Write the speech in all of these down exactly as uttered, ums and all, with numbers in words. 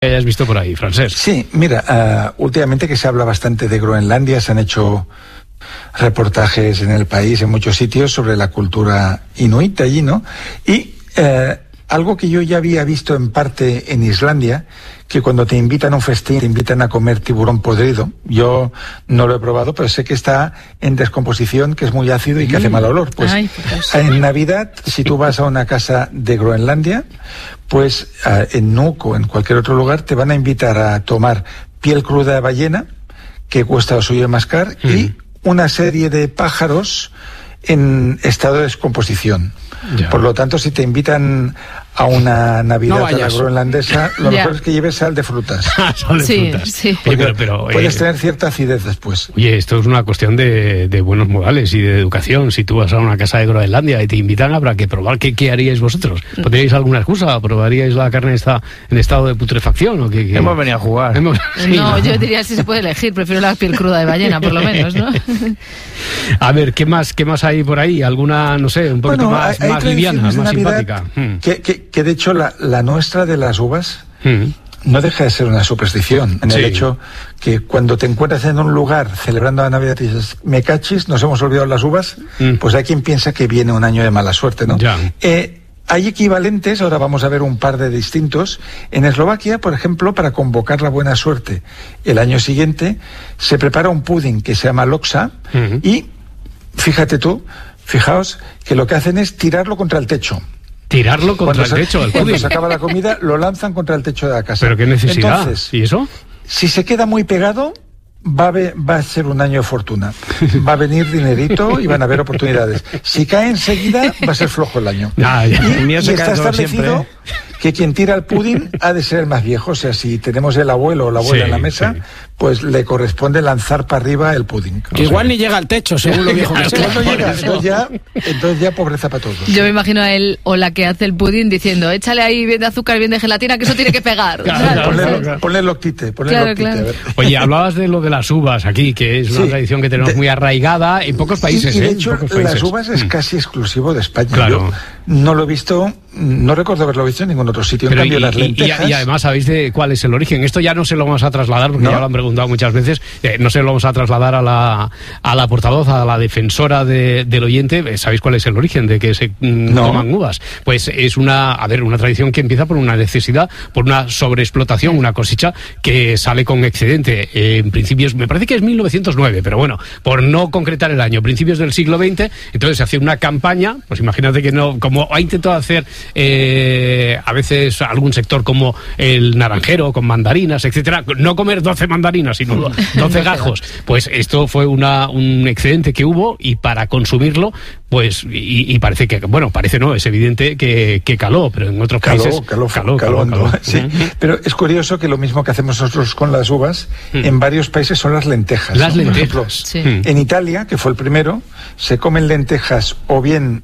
hayas visto por ahí, Francesc. Sí, mira, uh, últimamente que se habla bastante de Groenlandia, se han hecho reportajes en el país, en muchos sitios, sobre la cultura inuit allí, ¿no? Y uh, algo que yo ya había visto en parte en Islandia, que cuando te invitan a un festín, te invitan a comer tiburón podrido. Yo no lo he probado, pero sé que está en descomposición, que es muy ácido y que mm. hace mal olor. Pues Ay, pues. En Navidad, si tú vas a una casa de Groenlandia, pues uh, en Nuuk o en cualquier otro lugar te van a invitar a tomar piel cruda de ballena, que cuesta lo suyo de mascar, mm. y una serie de pájaros en estado de descomposición. Ya. Por lo tanto, si te invitan a una Navidad no a la groenlandesa, lo mejor es que lleves sal de frutas. Sal de sí, frutas. Sí. Oye, pero, pero, puedes eh, tener cierta acidez después. Oye, esto es una cuestión de, de buenos modales y de educación. Si tú vas a una casa de Groenlandia y te invitan, habrá que probar. ¿Qué, qué haríais vosotros? ¿Pondríais alguna excusa? ¿Probaríais la carne esta, en estado de putrefacción? ¿O qué, qué? Hemos venido a jugar. Hemos, sí, no, ¿no? Yo diría si se puede elegir. Prefiero la piel cruda de ballena, por lo menos, ¿no? A ver, ¿qué más, qué más hay por ahí? ¿Alguna, no sé, un poquito bueno, más, hay, hay más liviana, más simpática? Que, que, que de hecho la, la nuestra de las uvas mm. no deja de ser una superstición, en sí. el hecho que cuando te encuentras en un lugar celebrando la Navidad y dices, me cachis, nos hemos olvidado las uvas, mm. pues hay quien piensa que viene un año de mala suerte, ¿no? Ya. Eh, hay equivalentes, ahora vamos a ver un par de distintos. En Eslovaquia, por ejemplo, para convocar la buena suerte el año siguiente, se prepara un pudding que se llama loksa mm. y, fíjate tú, fijaos que lo que hacen es tirarlo contra el techo. Tirarlo contra cuando el techo, el Cuando se acaba la comida, lo lanzan contra el techo de la casa. ¿Pero qué necesidad? Entonces, ¿y eso? Si se queda muy pegado, va a, ver, va a ser un año de fortuna. Va a venir dinerito y van a haber oportunidades. Si cae enseguida, va a ser flojo el año. Ah, ya. Y, y está establecido siempre. que quien tira el pudding ha de ser el más viejo. O sea, si tenemos el abuelo o la abuela sí, en la mesa, sí. pues le corresponde lanzar para arriba el pudding. Que igual ni llega al techo, según lo viejo que sea. No llega, entonces, ya, entonces ya pobreza para todos. Yo me imagino a él o la que hace el pudding diciendo, échale ahí bien de azúcar, bien de gelatina, que eso tiene que pegar. Claro, claro, ponle, claro. ponle loctite, ponle claro, loctite. Claro. Oye, hablabas de lo de las uvas aquí, que es una sí, tradición que tenemos de, muy arraigada en pocos países. Y, y de ¿eh? hecho, países. las uvas es casi exclusivo de España. Claro. Yo no lo he visto, no recuerdo haberlo visto en ningún otro sitio. En Pero cambio, y, las lentejas... y, y además, ¿sabéis de cuál es el origen? Esto ya no se lo vamos a trasladar, porque ¿no? ya lo han preguntado muchas veces. Eh, no se lo vamos a trasladar a la, a la portavoz, a la defensora de, del oyente. ¿Sabéis cuál es el origen de que se mm, no. toman uvas? Pues es una, a ver, una tradición que empieza por una necesidad, por una sobreexplotación, una cosecha que sale con excedente. Eh, en principios, me parece que es mil novecientos nueve, pero bueno, por no concretar el año, principios del siglo veinte, entonces se hace una campaña, pues imagínate que no, como ha intentado hacer eh, a veces algún sector como el naranjero, con mandarinas, etcétera, no comer doce mandarinas, sino doce gajos, pues esto fue una, un excedente que hubo y para consumirlo, pues, y, y parece que, bueno, parece no, es evidente que, que caló, pero en otros caló, países... Caló, caló, caló, caló, caló. Sí. Uh-huh. Pero es curioso que lo mismo que hacemos nosotros con las uvas, uh-huh. en varios países son las lentejas. Las ¿no? lentejas. Por ejemplo, sí. En Italia, que fue el primero, se comen lentejas o bien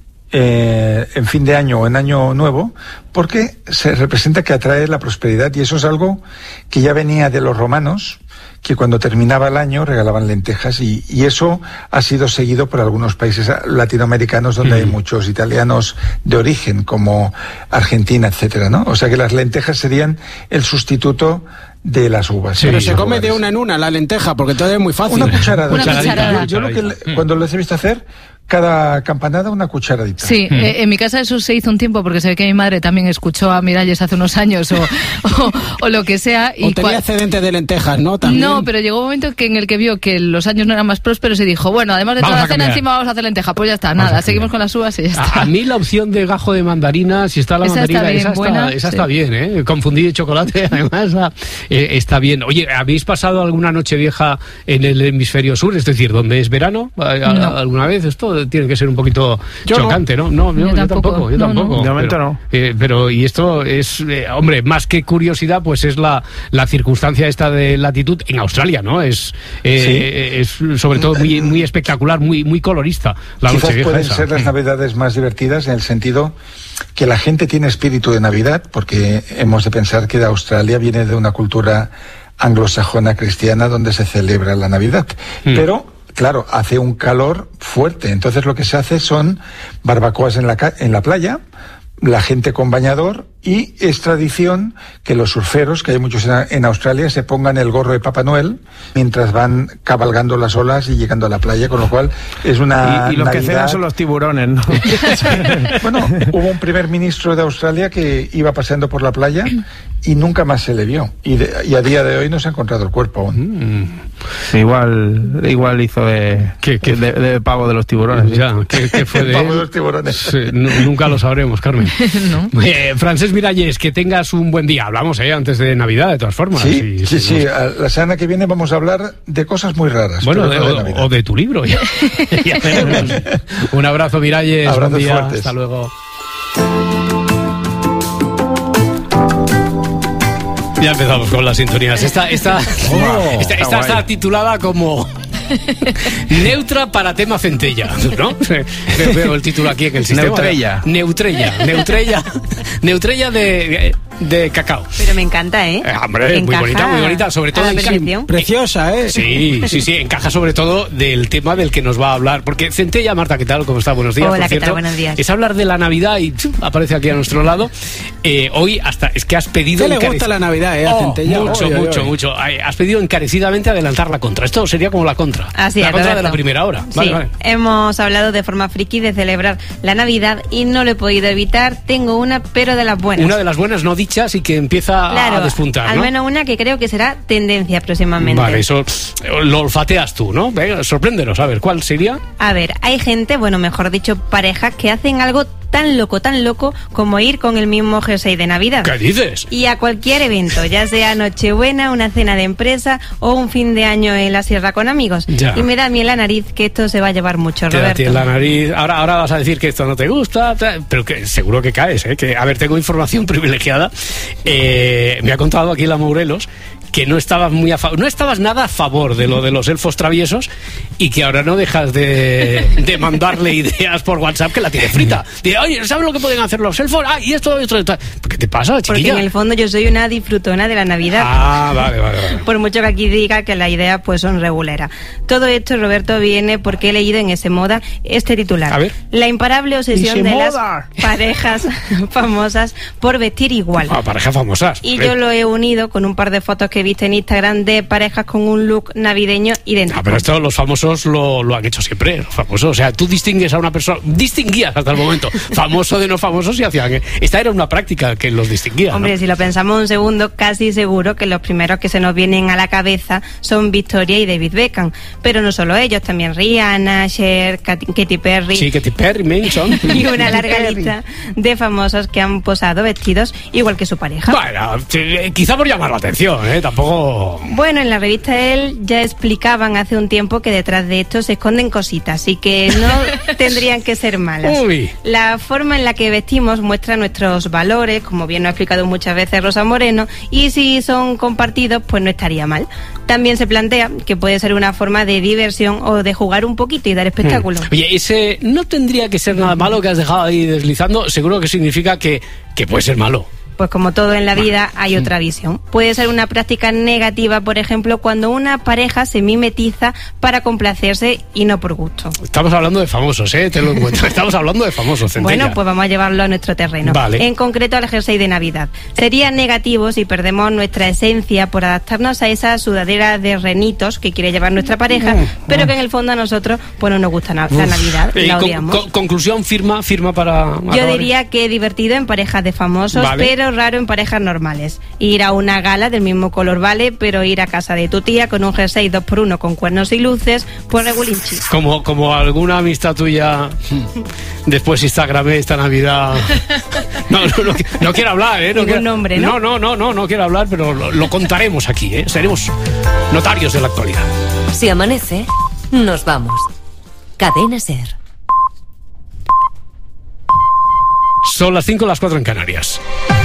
eh, en fin de año o en año nuevo, porque se representa que atrae la prosperidad, y eso es algo que ya venía de los romanos, que cuando terminaba el año regalaban lentejas, y, y eso ha sido seguido por algunos países latinoamericanos donde mm. hay muchos italianos de origen, como Argentina, etcétera, ¿no? O sea que las lentejas serían el sustituto de las uvas. Sí, pero se come de una en una la lenteja, porque todo es muy fácil. Una cucharada. Una cucharada. Yo, yo lo que mm. cuando lo he visto hacer, cada campanada una cucharadita. Sí, mm. eh, en mi casa eso se hizo un tiempo, porque se ve que mi madre también escuchó a Miralles hace unos años o, o, o lo que sea. Y o tenía excedente de lentejas, ¿no? También. No, pero llegó un momento que en el que vio que los años no eran más prósperos y dijo, bueno, además de toda la cena encima vamos a hacer lenteja. Pues ya está, vamos nada, seguimos con las uvas y ya está. A, a mí la opción de gajo de mandarina, si está la esa mandarina, está bien, esa, buena, está, esa sí. está bien, ¿eh? Confundí de chocolate, además, eh, está bien. Oye, ¿habéis pasado alguna noche vieja en el hemisferio sur? Es decir, donde es verano, no. ¿alguna vez? Esto tiene que ser un poquito yo chocante, ¿no? No, no yo, yo, yo tampoco, tampoco, yo no, tampoco. No. De momento pero, no. Eh, pero, y esto es, eh, hombre, más que curiosidad, pues es la, la circunstancia esta de latitud en Australia, ¿no? Es, eh, sí. es sobre todo muy, muy espectacular, muy, muy colorista la Quizás noche vieja pueden esa. ser las navidades más divertidas en el sentido que la gente tiene espíritu de Navidad, porque hemos de pensar que de Australia viene de una cultura anglosajona cristiana donde se celebra la Navidad. Mm. Pero claro, hace un calor fuerte, entonces lo que se hace son barbacoas en la, ca- en la playa, la gente con bañador y es tradición que los surferos, que hay muchos en, en Australia, se pongan el gorro de Papá Noel mientras van cabalgando las olas y llegando a la playa, con lo cual es una Y, y los Navidad... que cenan son los tiburones, ¿no? Bueno, hubo un primer ministro de Australia que iba paseando por la playa y nunca más se le vio. Y, de, y a día de hoy no se ha encontrado el cuerpo aún. Mm. Igual igual hizo de, ¿Qué, qué? de, de pavo de los tiburones. Ya, ¿qué, qué fue de Pavo de él? los tiburones. Sí, no, nunca lo sabremos, Carmen. ¿No? Eh, Francesc Miralles, que tengas un buen día. Hablamos eh, antes de Navidad, de todas formas. Sí, y, sí, sí. nos... La semana que viene vamos a hablar de cosas muy raras. Bueno, de, de o, o de tu libro. Ya. Ya veremos. Un abrazo, Miralles. Abrazos buen día. fuertes. Hasta luego. Ya empezamos con las sintonías. Esta, esta, Oh, esta, esta está titulada como Neutra para tema centella, ¿no? Veo el título aquí en el sistema. Neutrella. Neutrella. Neutrella. Neutrella de, de cacao. Pero me encanta, ¿eh? Eh, hombre, muy Encaja bonita, muy bonita. Sobre todo a la enca- perfección. Preciosa, ¿eh? Sí, sí, sí, encaja sobre todo del tema del que nos va a hablar. Porque centella, Marta, ¿qué tal? ¿Cómo está? Buenos días. Hola, por ¿qué tal? cierto. Buenos días. Es hablar de la Navidad y ¡chum! Aparece aquí a nuestro lado. Eh, hoy hasta es que has pedido... ¿Qué le encarec- gusta la Navidad, eh? A Oh, Centella? mucho, Oy, oy, mucho, oy. mucho. Ay, has pedido encarecidamente adelantar la contra. Esto sería como la contra. Así la es, contra de la Roberto. primera hora. Sí, Vale, vale. hemos hablado de forma friki de celebrar la Navidad y no lo he podido evitar. Tengo una, pero de las buenas. Una de las buenas no dichas y que empieza Claro, a despuntar, al ¿no? menos una que creo que será tendencia próximamente. Vale, eso eh, lo olfateas tú, ¿no? Venga, sorpréndenos, a ver, ¿cuál sería? A ver, hay gente, bueno, mejor dicho, parejas que hacen algo tan loco, tan loco como ir con el mismo jersey de Navidad. ¿Qué dices? Y a cualquier evento, ya sea Nochebuena, una cena de empresa o un fin de año en la sierra con amigos. Ya. Y me da a mí en la nariz que esto se va a llevar mucho, Te da a Roberto. ti en la nariz. Ahora, ahora vas a decir que esto no te gusta, tal, pero que seguro que caes, ¿eh? Que, a ver, tengo información privilegiada. Eh, me ha contado aquí la Morelos que no estabas muy a fa- no estabas nada a favor de lo de los elfos traviesos y que ahora no dejas de, de mandarle ideas por WhatsApp que la tiene frita. Dice, oye, ¿sabes lo que pueden hacer los elfos? Ah, y esto y esto. esto. ¿Qué te pasa, Porque chiquilla? en el fondo yo soy una disfrutona de la Navidad. Ah, vale, vale, vale. Por mucho que aquí diga que las ideas pues son reguleras. Todo esto, Roberto, viene porque he leído en ese moda este titular. A ver. La imparable obsesión Ese de las moda. parejas famosas por vestir igual. Ah, parejas famosas. Y Hombre. yo lo he unido con un par de fotos que he visto en Instagram de parejas con un look navideño idéntico. Ah, pero esto los famosos lo, lo han hecho siempre, los famosos. O sea, tú distingues a una persona, distinguías hasta el momento, famoso de no famoso si hacían. Esta era una práctica que los distinguía, ¿no? Hombre, si lo pensamos un segundo, casi seguro que los primeros que se nos vienen a la cabeza son Victoria y David Beckham. Pero no solo ellos, también Rihanna, Cher, Katy Katy Perry. Sí, Katy Perry, Manson. Y una larga lista de famosos que han posado vestidos igual que su pareja. Bueno, eh, quizá por llamar la atención, ¿eh? Tampoco... Bueno, en la revista Elle ya explicaban hace un tiempo que detrás de esto se esconden cositas, así que no tendrían que ser malas. Uy. La forma en la que vestimos muestra nuestros valores, como bien nos ha explicado muchas veces Rosa Moreno, y si son compartidos, pues no estaría mal. También se plantea que puede ser una forma de diversión o de jugar un poquito y dar espectáculo. Hmm. Oye, ese no tendría que ser nada malo que has dejado ahí deslizando. Seguro que significa que, que puede ser malo. Pues como todo en la vida hay otra visión. Puede ser una práctica negativa, por ejemplo, cuando una pareja se mimetiza para complacerse y no por gusto. Estamos hablando de famosos, ¿eh? Te lo encuentro. Estamos hablando de famosos, Centella. Bueno, pues vamos a llevarlo a nuestro terreno. Vale. En concreto al jersey de Navidad. Sería negativo si perdemos nuestra esencia por adaptarnos a esa sudadera de renitos que quiere llevar nuestra pareja, pero que en el fondo a nosotros pues no nos gusta na- la Navidad, Eh, la con- odiamos. con- conclusión, firma, firma para... Yo acabar. diría que divertido en parejas de famosos, Vale. pero raro en parejas normales. Ir a una gala del mismo color vale, pero ir a casa de tu tía con un jersey dos por uno con cuernos y luces, pues regulinchi. Como, como alguna amistad tuya después Instagramé esta Navidad. No, no, no, no quiero hablar, ¿eh? No Ningún quiero, nombre, ¿no? No, no, no, no, no quiero hablar, pero lo, lo contaremos aquí, ¿eh? Seremos notarios de la actualidad. Si amanece, nos vamos. Cadena Ser. Son las cinco, las cuatro en Canarias.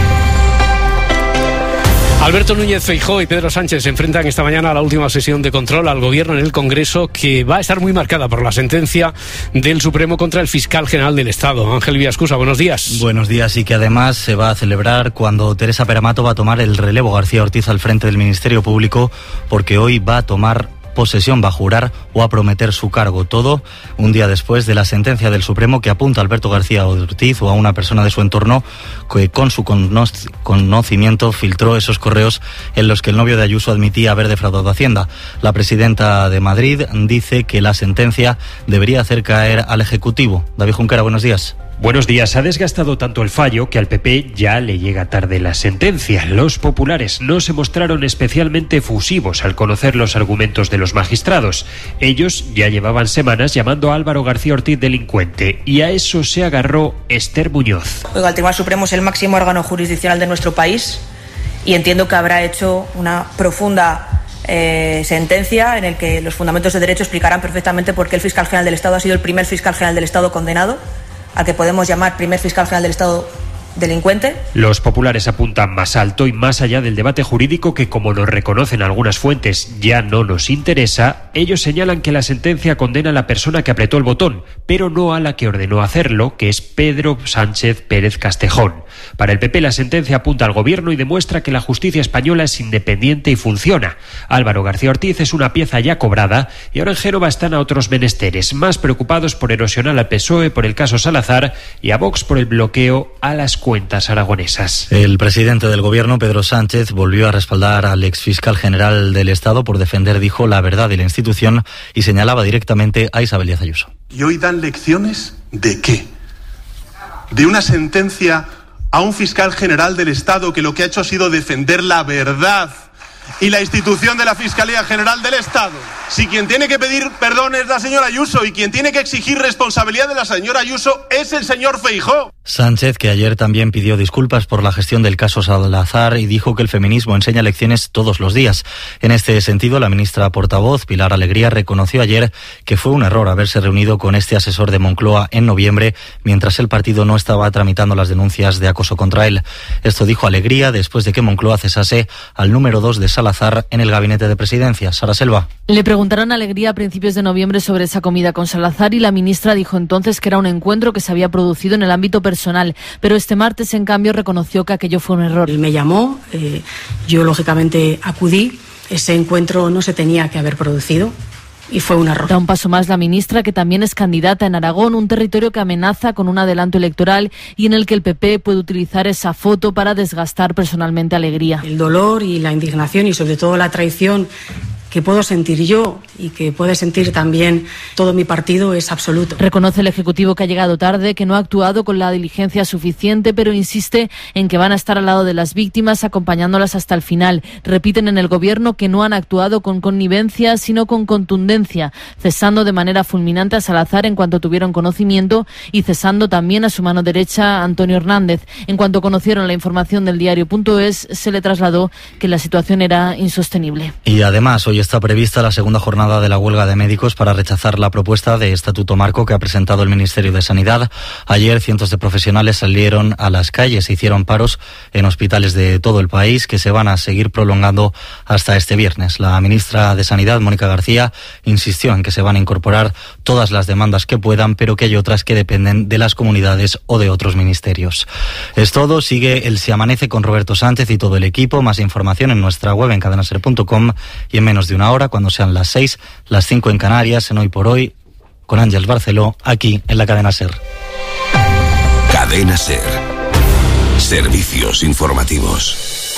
Alberto Núñez Feijóo y Pedro Sánchez se enfrentan esta mañana a la última sesión de control al gobierno en el Congreso, que va a estar muy marcada por la sentencia del Supremo contra el fiscal general del Estado. Ángel Villaescusa, buenos días. Buenos días, y que además se va a celebrar cuando Teresa Peramato va a tomar el relevo García Ortiz al frente del Ministerio Público, porque hoy va a tomar posesión va a jurar o a prometer su cargo. Todo un día después de la sentencia del Supremo que apunta a Alberto García Ortiz o a una persona de su entorno que con su conocimiento filtró esos correos en los que el novio de Ayuso admitía haber defraudado a Hacienda. La presidenta de Madrid dice que la sentencia debería hacer caer al Ejecutivo. David Junquera, buenos días. Buenos días. Ha desgastado tanto el fallo que al P P ya le llega tarde la sentencia. Los populares no se mostraron especialmente efusivos al conocer los argumentos de los magistrados. Ellos ya llevaban semanas llamando a Álvaro García Ortiz delincuente y a eso se agarró Esther Muñoz. Oiga, el Tribunal Supremo es el máximo órgano jurisdiccional de nuestro país y entiendo que habrá hecho una profunda eh, sentencia en el que los fundamentos de derecho explicarán perfectamente por qué el fiscal general del Estado ha sido el primer fiscal general del Estado condenado, al que podemos llamar primer fiscal general del Estado delincuente. Los populares apuntan más alto y más allá del debate jurídico que, como nos reconocen algunas fuentes, ya no nos interesa. Ellos señalan que la sentencia condena a la persona que apretó el botón, pero no a la que ordenó hacerlo, que es Pedro Sánchez Pérez Castejón. Para el P P la sentencia apunta al gobierno y demuestra que la justicia española es independiente y funciona. Álvaro García Ortiz es una pieza ya cobrada y ahora en Génova están a otros menesteres, más preocupados por erosionar al P S O E por el caso Salazar y a Vox por el bloqueo a las cuentas aragonesas. El presidente del gobierno, Pedro Sánchez, volvió a respaldar al exfiscal general del Estado por defender, dijo, la verdad de la institución y señalaba directamente a Isabel Díaz Ayuso. ¿Y hoy dan lecciones de qué? ¿De una sentencia a un fiscal general del Estado que lo que ha hecho ha sido defender la verdad y la institución de la Fiscalía General del Estado? Si quien tiene que pedir perdón es la señora Ayuso y quien tiene que exigir responsabilidad de la señora Ayuso es el señor Feijóo. Sánchez, que ayer también pidió disculpas por la gestión del caso Salazar y dijo que el feminismo enseña lecciones todos los días. En este sentido, la ministra portavoz, Pilar Alegría, reconoció ayer que fue un error haberse reunido con este asesor de Moncloa en noviembre, mientras el partido no estaba tramitando las denuncias de acoso contra él. Esto dijo Alegría después de que Moncloa cesase al número dos de Salazar en el gabinete de presidencia. Sara Selva. Le preguntaron a Alegría a principios de noviembre sobre esa comida con Salazar y la ministra dijo entonces que era un encuentro que se había producido en el ámbito personal, pero este martes, en cambio, reconoció que aquello fue un error. Él me llamó, eh, yo lógicamente acudí, ese encuentro no se tenía que haber producido. Y fue un error. Da un paso más la ministra, que también es candidata en Aragón, un territorio que amenaza con un adelanto electoral y en el que el P P puede utilizar esa foto para desgastar personalmente a Alegría. El dolor y la indignación y sobre todo la traición que puedo sentir yo y que puede sentir también todo mi partido es absoluto. Reconoce el Ejecutivo que ha llegado tarde, que no ha actuado con la diligencia suficiente, pero insiste en que van a estar al lado de las víctimas, acompañándolas hasta el final. Repiten en el Gobierno que no han actuado con connivencia, sino con contundencia, cesando de manera fulminante a Salazar en cuanto tuvieron conocimiento y cesando también a su mano derecha, Antonio Hernández. En cuanto conocieron la información del diario punto es, se le trasladó que la situación era insostenible. Y además, hoy está prevista la segunda jornada de la huelga de médicos para rechazar la propuesta de estatuto marco que ha presentado el Ministerio de Sanidad. Ayer cientos de profesionales salieron a las calles e hicieron paros en hospitales de todo el país que se van a seguir prolongando hasta este viernes. La ministra de Sanidad, Mónica García, insistió en que se van a incorporar todas las demandas que puedan, pero que hay otras que dependen de las comunidades o de otros ministerios. Es todo. Sigue el Se Amanece con Roberto Sánchez y todo el equipo. Más información en nuestra web en cadena ser punto com y en menos de una hora, cuando sean las seis, las cinco en Canarias, en Hoy por Hoy, con Ángeles Barceló, aquí en la cadena SER. Cadena SER. Servicios informativos.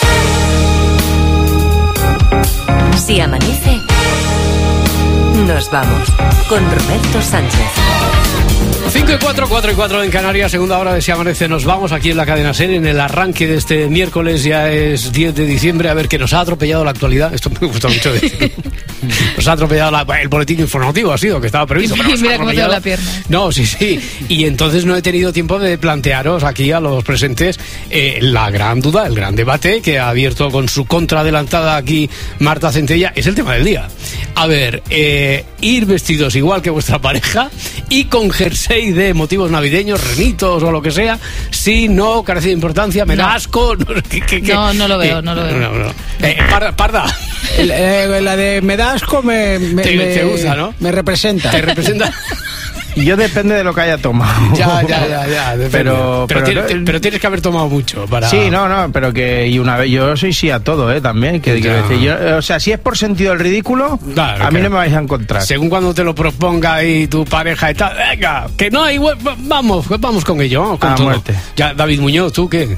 Si amanece, nos vamos con Roberto Sánchez. cinco y cuatro, cuatro y cuatro en Canarias, segunda hora de Si Amanece. Nos vamos aquí en la cadena SER en el arranque de este miércoles, ya es diez de diciembre, a ver, que nos ha atropellado la actualidad. Esto me gusta mucho decir. Nos ha atropellado la, el boletín informativo, ha sido, que estaba previsto. Pero mira cómo te da la pierna. No, sí, sí. Y entonces no he tenido tiempo de plantearos aquí a los presentes eh, la gran duda, el gran debate que ha abierto con su contraadelantada aquí Marta Centella. Es el tema del día. A ver, eh, ir vestidos igual que vuestra pareja y con jersey de motivos navideños, renitos o lo que sea, si no carece de importancia, me da asco. No, ¿qué, qué, qué? no, no lo veo, eh, no lo veo. No, no. Eh, Parda. Parda. El, eh, la de me da asco me, me, te, me, te gusta, ¿no? Me representa. Te representa. Yo depende de lo que haya tomado. Ya, ya, ya, ya. Depende. Pero, pero, pero, tiene, pero tienes que haber tomado mucho para... Sí, no, no, pero que y una vez yo soy sí a todo, ¿eh? También, que quiero decir, yo, o sea, si es por sentido del ridículo, claro, a mí claro. no me vais a encontrar. Según cuando te lo proponga ahí tu pareja y tal, venga, que no hay, vamos, vamos con ello, vamos con a todo. Muerte. Ya, David Muñoz, ¿tú qué?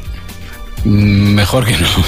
Mejor que no.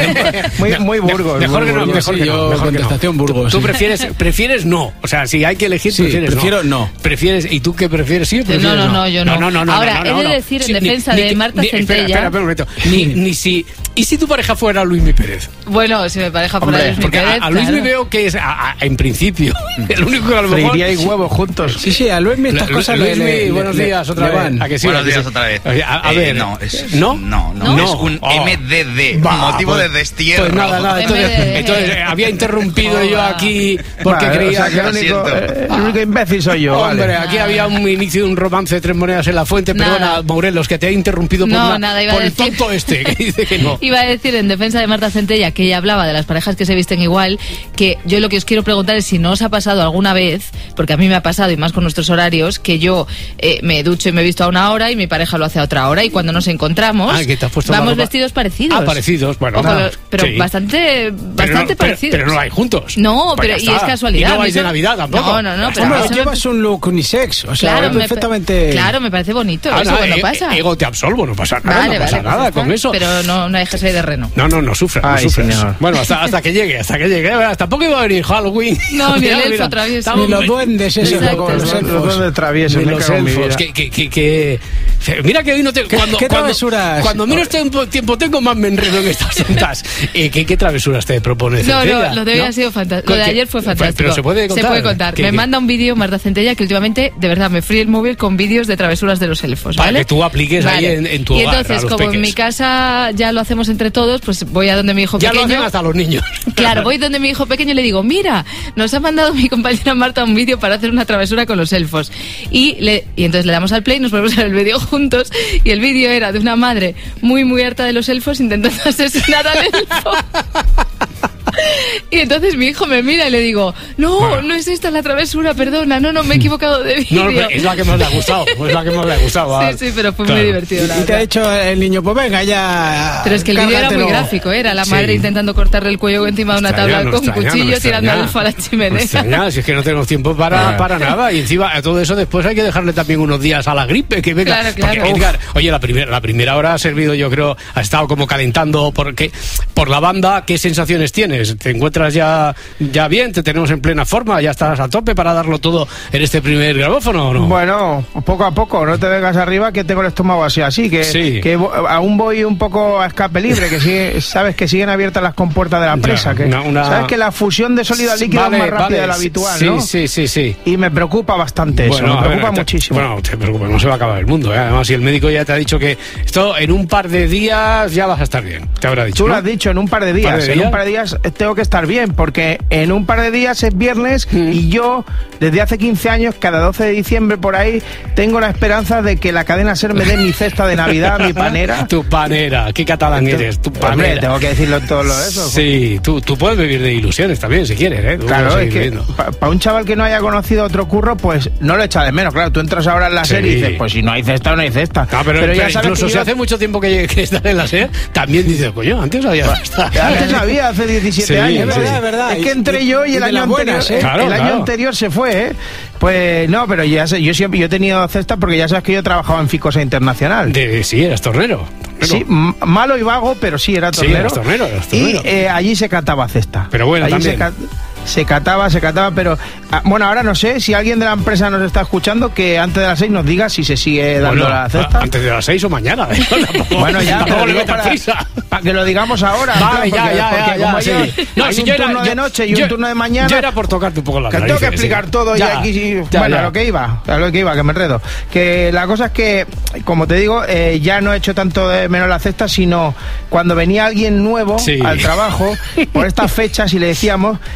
muy, muy Burgos. Mejor que no, mejor sí, que no. Yo, mejor contestación que no. Burgos. Tú, tú sí. prefieres, prefieres no. O sea, si hay que elegir, sí, prefieres prefiero no. no. Prefieres, ¿y tú qué prefieres? Sí, prefieres no, no, no, no, yo no. No, no, no, Ahora, no, no, no, he de no. decir Sí, en ni, defensa ni, de Marta ni, Centella... Espera, espera, un momento. Ni, ni si... ¿Y si tu pareja fuera Luismi Pérez? Bueno, si mi pareja fuera Luismi porque Pérez, a, a Luismi claro. veo que es, a, a, en principio, el único que a lo mejor... Freiría y huevos juntos. Sí, sí, a Luismi estas Lu, cosas Luismi, le, le, buenos le, días, le, otra le vez. van. ¿A que sí? Buenos ¿A que días sí? otra vez. A, a eh, ver... No, es, ¿No? No, no, ¿No? es un Oh. M D D, Va, motivo pues, de destierro. Pues nada, nada, entonces, entonces eh, había interrumpido yo aquí porque vale, creía o sea, que el único, eh, el único imbécil soy yo. Hombre, vale. aquí había un inicio de un romance de tres monedas en la fuente, Nada. perdona, Morelos, que te he interrumpido por, No, la- nada, iba por a el decir- tonto este, que dice que no. Iba a decir en defensa de Marta Centella, que ella hablaba de las parejas que se visten igual, que yo lo que os quiero preguntar es si no os ha pasado alguna vez, porque a mí me ha pasado, y más con nuestros horarios, que yo eh, me ducho y me he visto a una hora y mi pareja lo hace a otra hora, y cuando nos encontramos Ah, que te has puesto la vamos ropa- vestidos parecidos. Ah, parecidos, bueno, Ojo, nada, los- pero sí. bastante, Pero bastante no, pero, parecidos. pero no vais juntos. No, Pues pero ya y es está. casualidad. Y no vais eso- de Navidad tampoco. No, no, no. Pero Hombre, eso me- llevas un look unisex, o sea, Claro, me- perfectamente... Claro, me parece bonito Ah, eso nada, cuando e- pasa. Ego, te absolvo, no pasa nada, Vale, no pasa vale, pues nada ya está. con eso. Pero no, no hay jersey de reno. No, no, no sufras, no Ay, sufras. señor. Bueno, hasta, hasta que llegue, hasta que llegue. Hasta poco iba a venir Halloween. No, ni el Mira, elfo mira, travieso. estamos- Ni los duendes esos, Exacto. con los Los elfos. duendes traviesos, Ni me los cago en mi elfos. vida. Que, que, que, que... Mira que hoy no te... ¿Qué- cuando, qué cuando, travesuras? cuando menos tiempo, tiempo tengo, más me enredo en estas cintas. Eh, ¿qué, ¿Qué travesuras te propone No, Centella? no, lo de hoy ¿No? ha sido fantástico. Lo de ¿Qué- ayer fue qué- fantástico. Pero se puede contar. Se puede contar. ¿Qué- Me qué- manda un vídeo Marta Centella que últimamente, de verdad, me fríe el móvil con vídeos de travesuras de los elfos, Para ¿vale? que tú apliques ahí Vale. en, en tu Y hogar, entonces, a los como en peques. mi casa ya lo hacemos entre todos, pues voy a donde mi hijo Ya lo pequeño. hacen hasta los niños. Claro, voy donde mi hijo pequeño y le digo, mira, nos ha mandado mi compañera Marta un vídeo para hacer una travesura con los elfos. Y, le, y entonces le damos al play, nos ponemos en el vídeo juntos, y el vídeo era de una madre muy, muy harta de los elfos intentando asesinar al elfo. Y entonces mi hijo me mira y le digo, no, Bueno. no es esta la travesura, perdona, no, no, me he equivocado de vídeo. No, pero es la que más le ha gustado. Es la que más le ha gustado. Sí, ah. sí, pero fue Claro. muy divertido, la Y te ha verdad. dicho el niño, pues venga, ya... Pero es que el vídeo era muy cárgatelo. gráfico, ¿eh? Era la Sí. madre intentando cortarle el cuello encima de una Extraña, tabla no con un extraña, cuchillo, no tirando al extraña. elfo a la chimenea. No extraña, si es que no tenemos tiempo para, Ah. para nada. Y encima, a todo eso después hay que dejarle también unos días a la gripe, que venga. Claro, claro. Porque, Edgar, oye, la, primer- la primera hora ha servido, yo creo, ha estado como calentando porque, por la banda. ¿Qué sensaciones tienes? ¿Te encuentras ya, ya bien? ¿Te tenemos en plena forma? ¿Ya estás a tope para darlo todo en este primer grabófono o no? Bueno, poco a poco, no te vengas arriba que tengo el estómago así, así, que, Sí. que vo- aún voy un poco a escape libre, que sigue, sabes que siguen abiertas las compuertas de la Ya, presa, que una- una- sabes que la fusión de sólido a líquido Vale, es más rápida vale, de la habitual, sí, ¿no? Sí, sí, sí. Y me preocupa bastante eso, me a preocupa ver, te- muchísimo. Bueno, te preocupes, no se va a acabar el mundo. ¿eh? Además, si el médico ya te ha dicho que esto en un par de días ya vas a estar bien, te habrá dicho. Tú lo ¿no? has dicho, en un par de días. ¿Par de En días? un par de días eh, tengo que estar bien, porque en un par de días es viernes Mm. y yo, desde hace quince años, cada doce de diciembre por ahí, tengo la esperanza de que la cadena SER me dé mi cesta de Navidad, mi panera. Tu panera, qué catalán eres, tu Hombre, panera. tengo que decirlo todo lo de eso. Sí, tú, tú puedes vivir de ilusiones también, si quieres, ¿eh? Tú Claro, puedes es seguir que viviendo. para un chaval que no haya conocido otro curro, pues no lo echa de menos. Claro, tú entras ahora en la Sí. serie y dices, pues si no hay cesta, no hay cesta. Ah, pero, ya pero sabes incluso que si yo- hace mucho tiempo que, que estás en la SER, también dices, coño, antes había cesta. Antes había, hace diecisiete Sí, años. sí. Es, Es verdad. es que entré yo y Y el de año las anterior, buenas, ¿eh? Claro, el año claro. anterior se fue, ¿eh? Pues no, pero ya sé, yo siempre yo he tenido cesta porque ya sabes que yo trabajaba en Ficosa Internacional. De, sí, eras tornero. tornero. Sí, m- malo y vago, pero sí era Sí, tornero. eras tornero, eras y tornero. eh, allí se cataba cesta. Pero bueno, allí también. Se, ca- se cataba, se cataba, pero ah, bueno, ahora no sé si alguien de la empresa nos está escuchando, que antes de las seis nos diga si se sigue dando Bueno, la cesta. a- antes de las seis o mañana. ¿eh? Tampoco- Bueno, ya, tampoco pero le digo metas para, prisa. para que lo digamos ahora. Vale, tío, ya, porque- ya, porque ya, ya, como sí. hay- No, hay si un yo era- turno yo- de noche y yo- un turno de mañana. Yo era por tocarte un poco la Que nariz. tengo que explicar todo y Ya, aquí sí- ya, bueno, ya. a lo que iba, a lo que iba, que me enredo. Que la cosa es que, como te digo, eh, ya no he hecho tanto de menos la cesta, sino cuando venía alguien nuevo Sí. al trabajo, por estas fechas, y le decíamos que tenía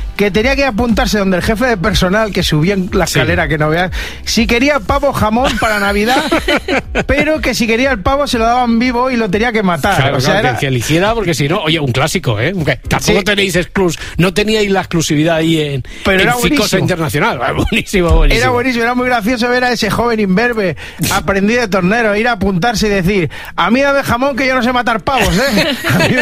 tenía que apuntarse donde el jefe de personal que subía en la escalera, sí. que no veas, si quería pavo jamón para Navidad, pero que si quería el pavo se lo daban vivo y lo tenía que matar. Claro, o sea, claro, era... que, que eligiera, porque si no, oye, un clásico, ¿eh? Porque tampoco sí. tenéis exclus, no teníais la exclusividad ahí en, pero en era Ficosa Internacional. Buenísimo, buenísimo. Era buenísimo, era muy gracioso ver a ese joven imberbe, aprendiz de tornero, ir a apuntarse y decir, a mí dame jamón que yo no sé matar pavos, ¿eh?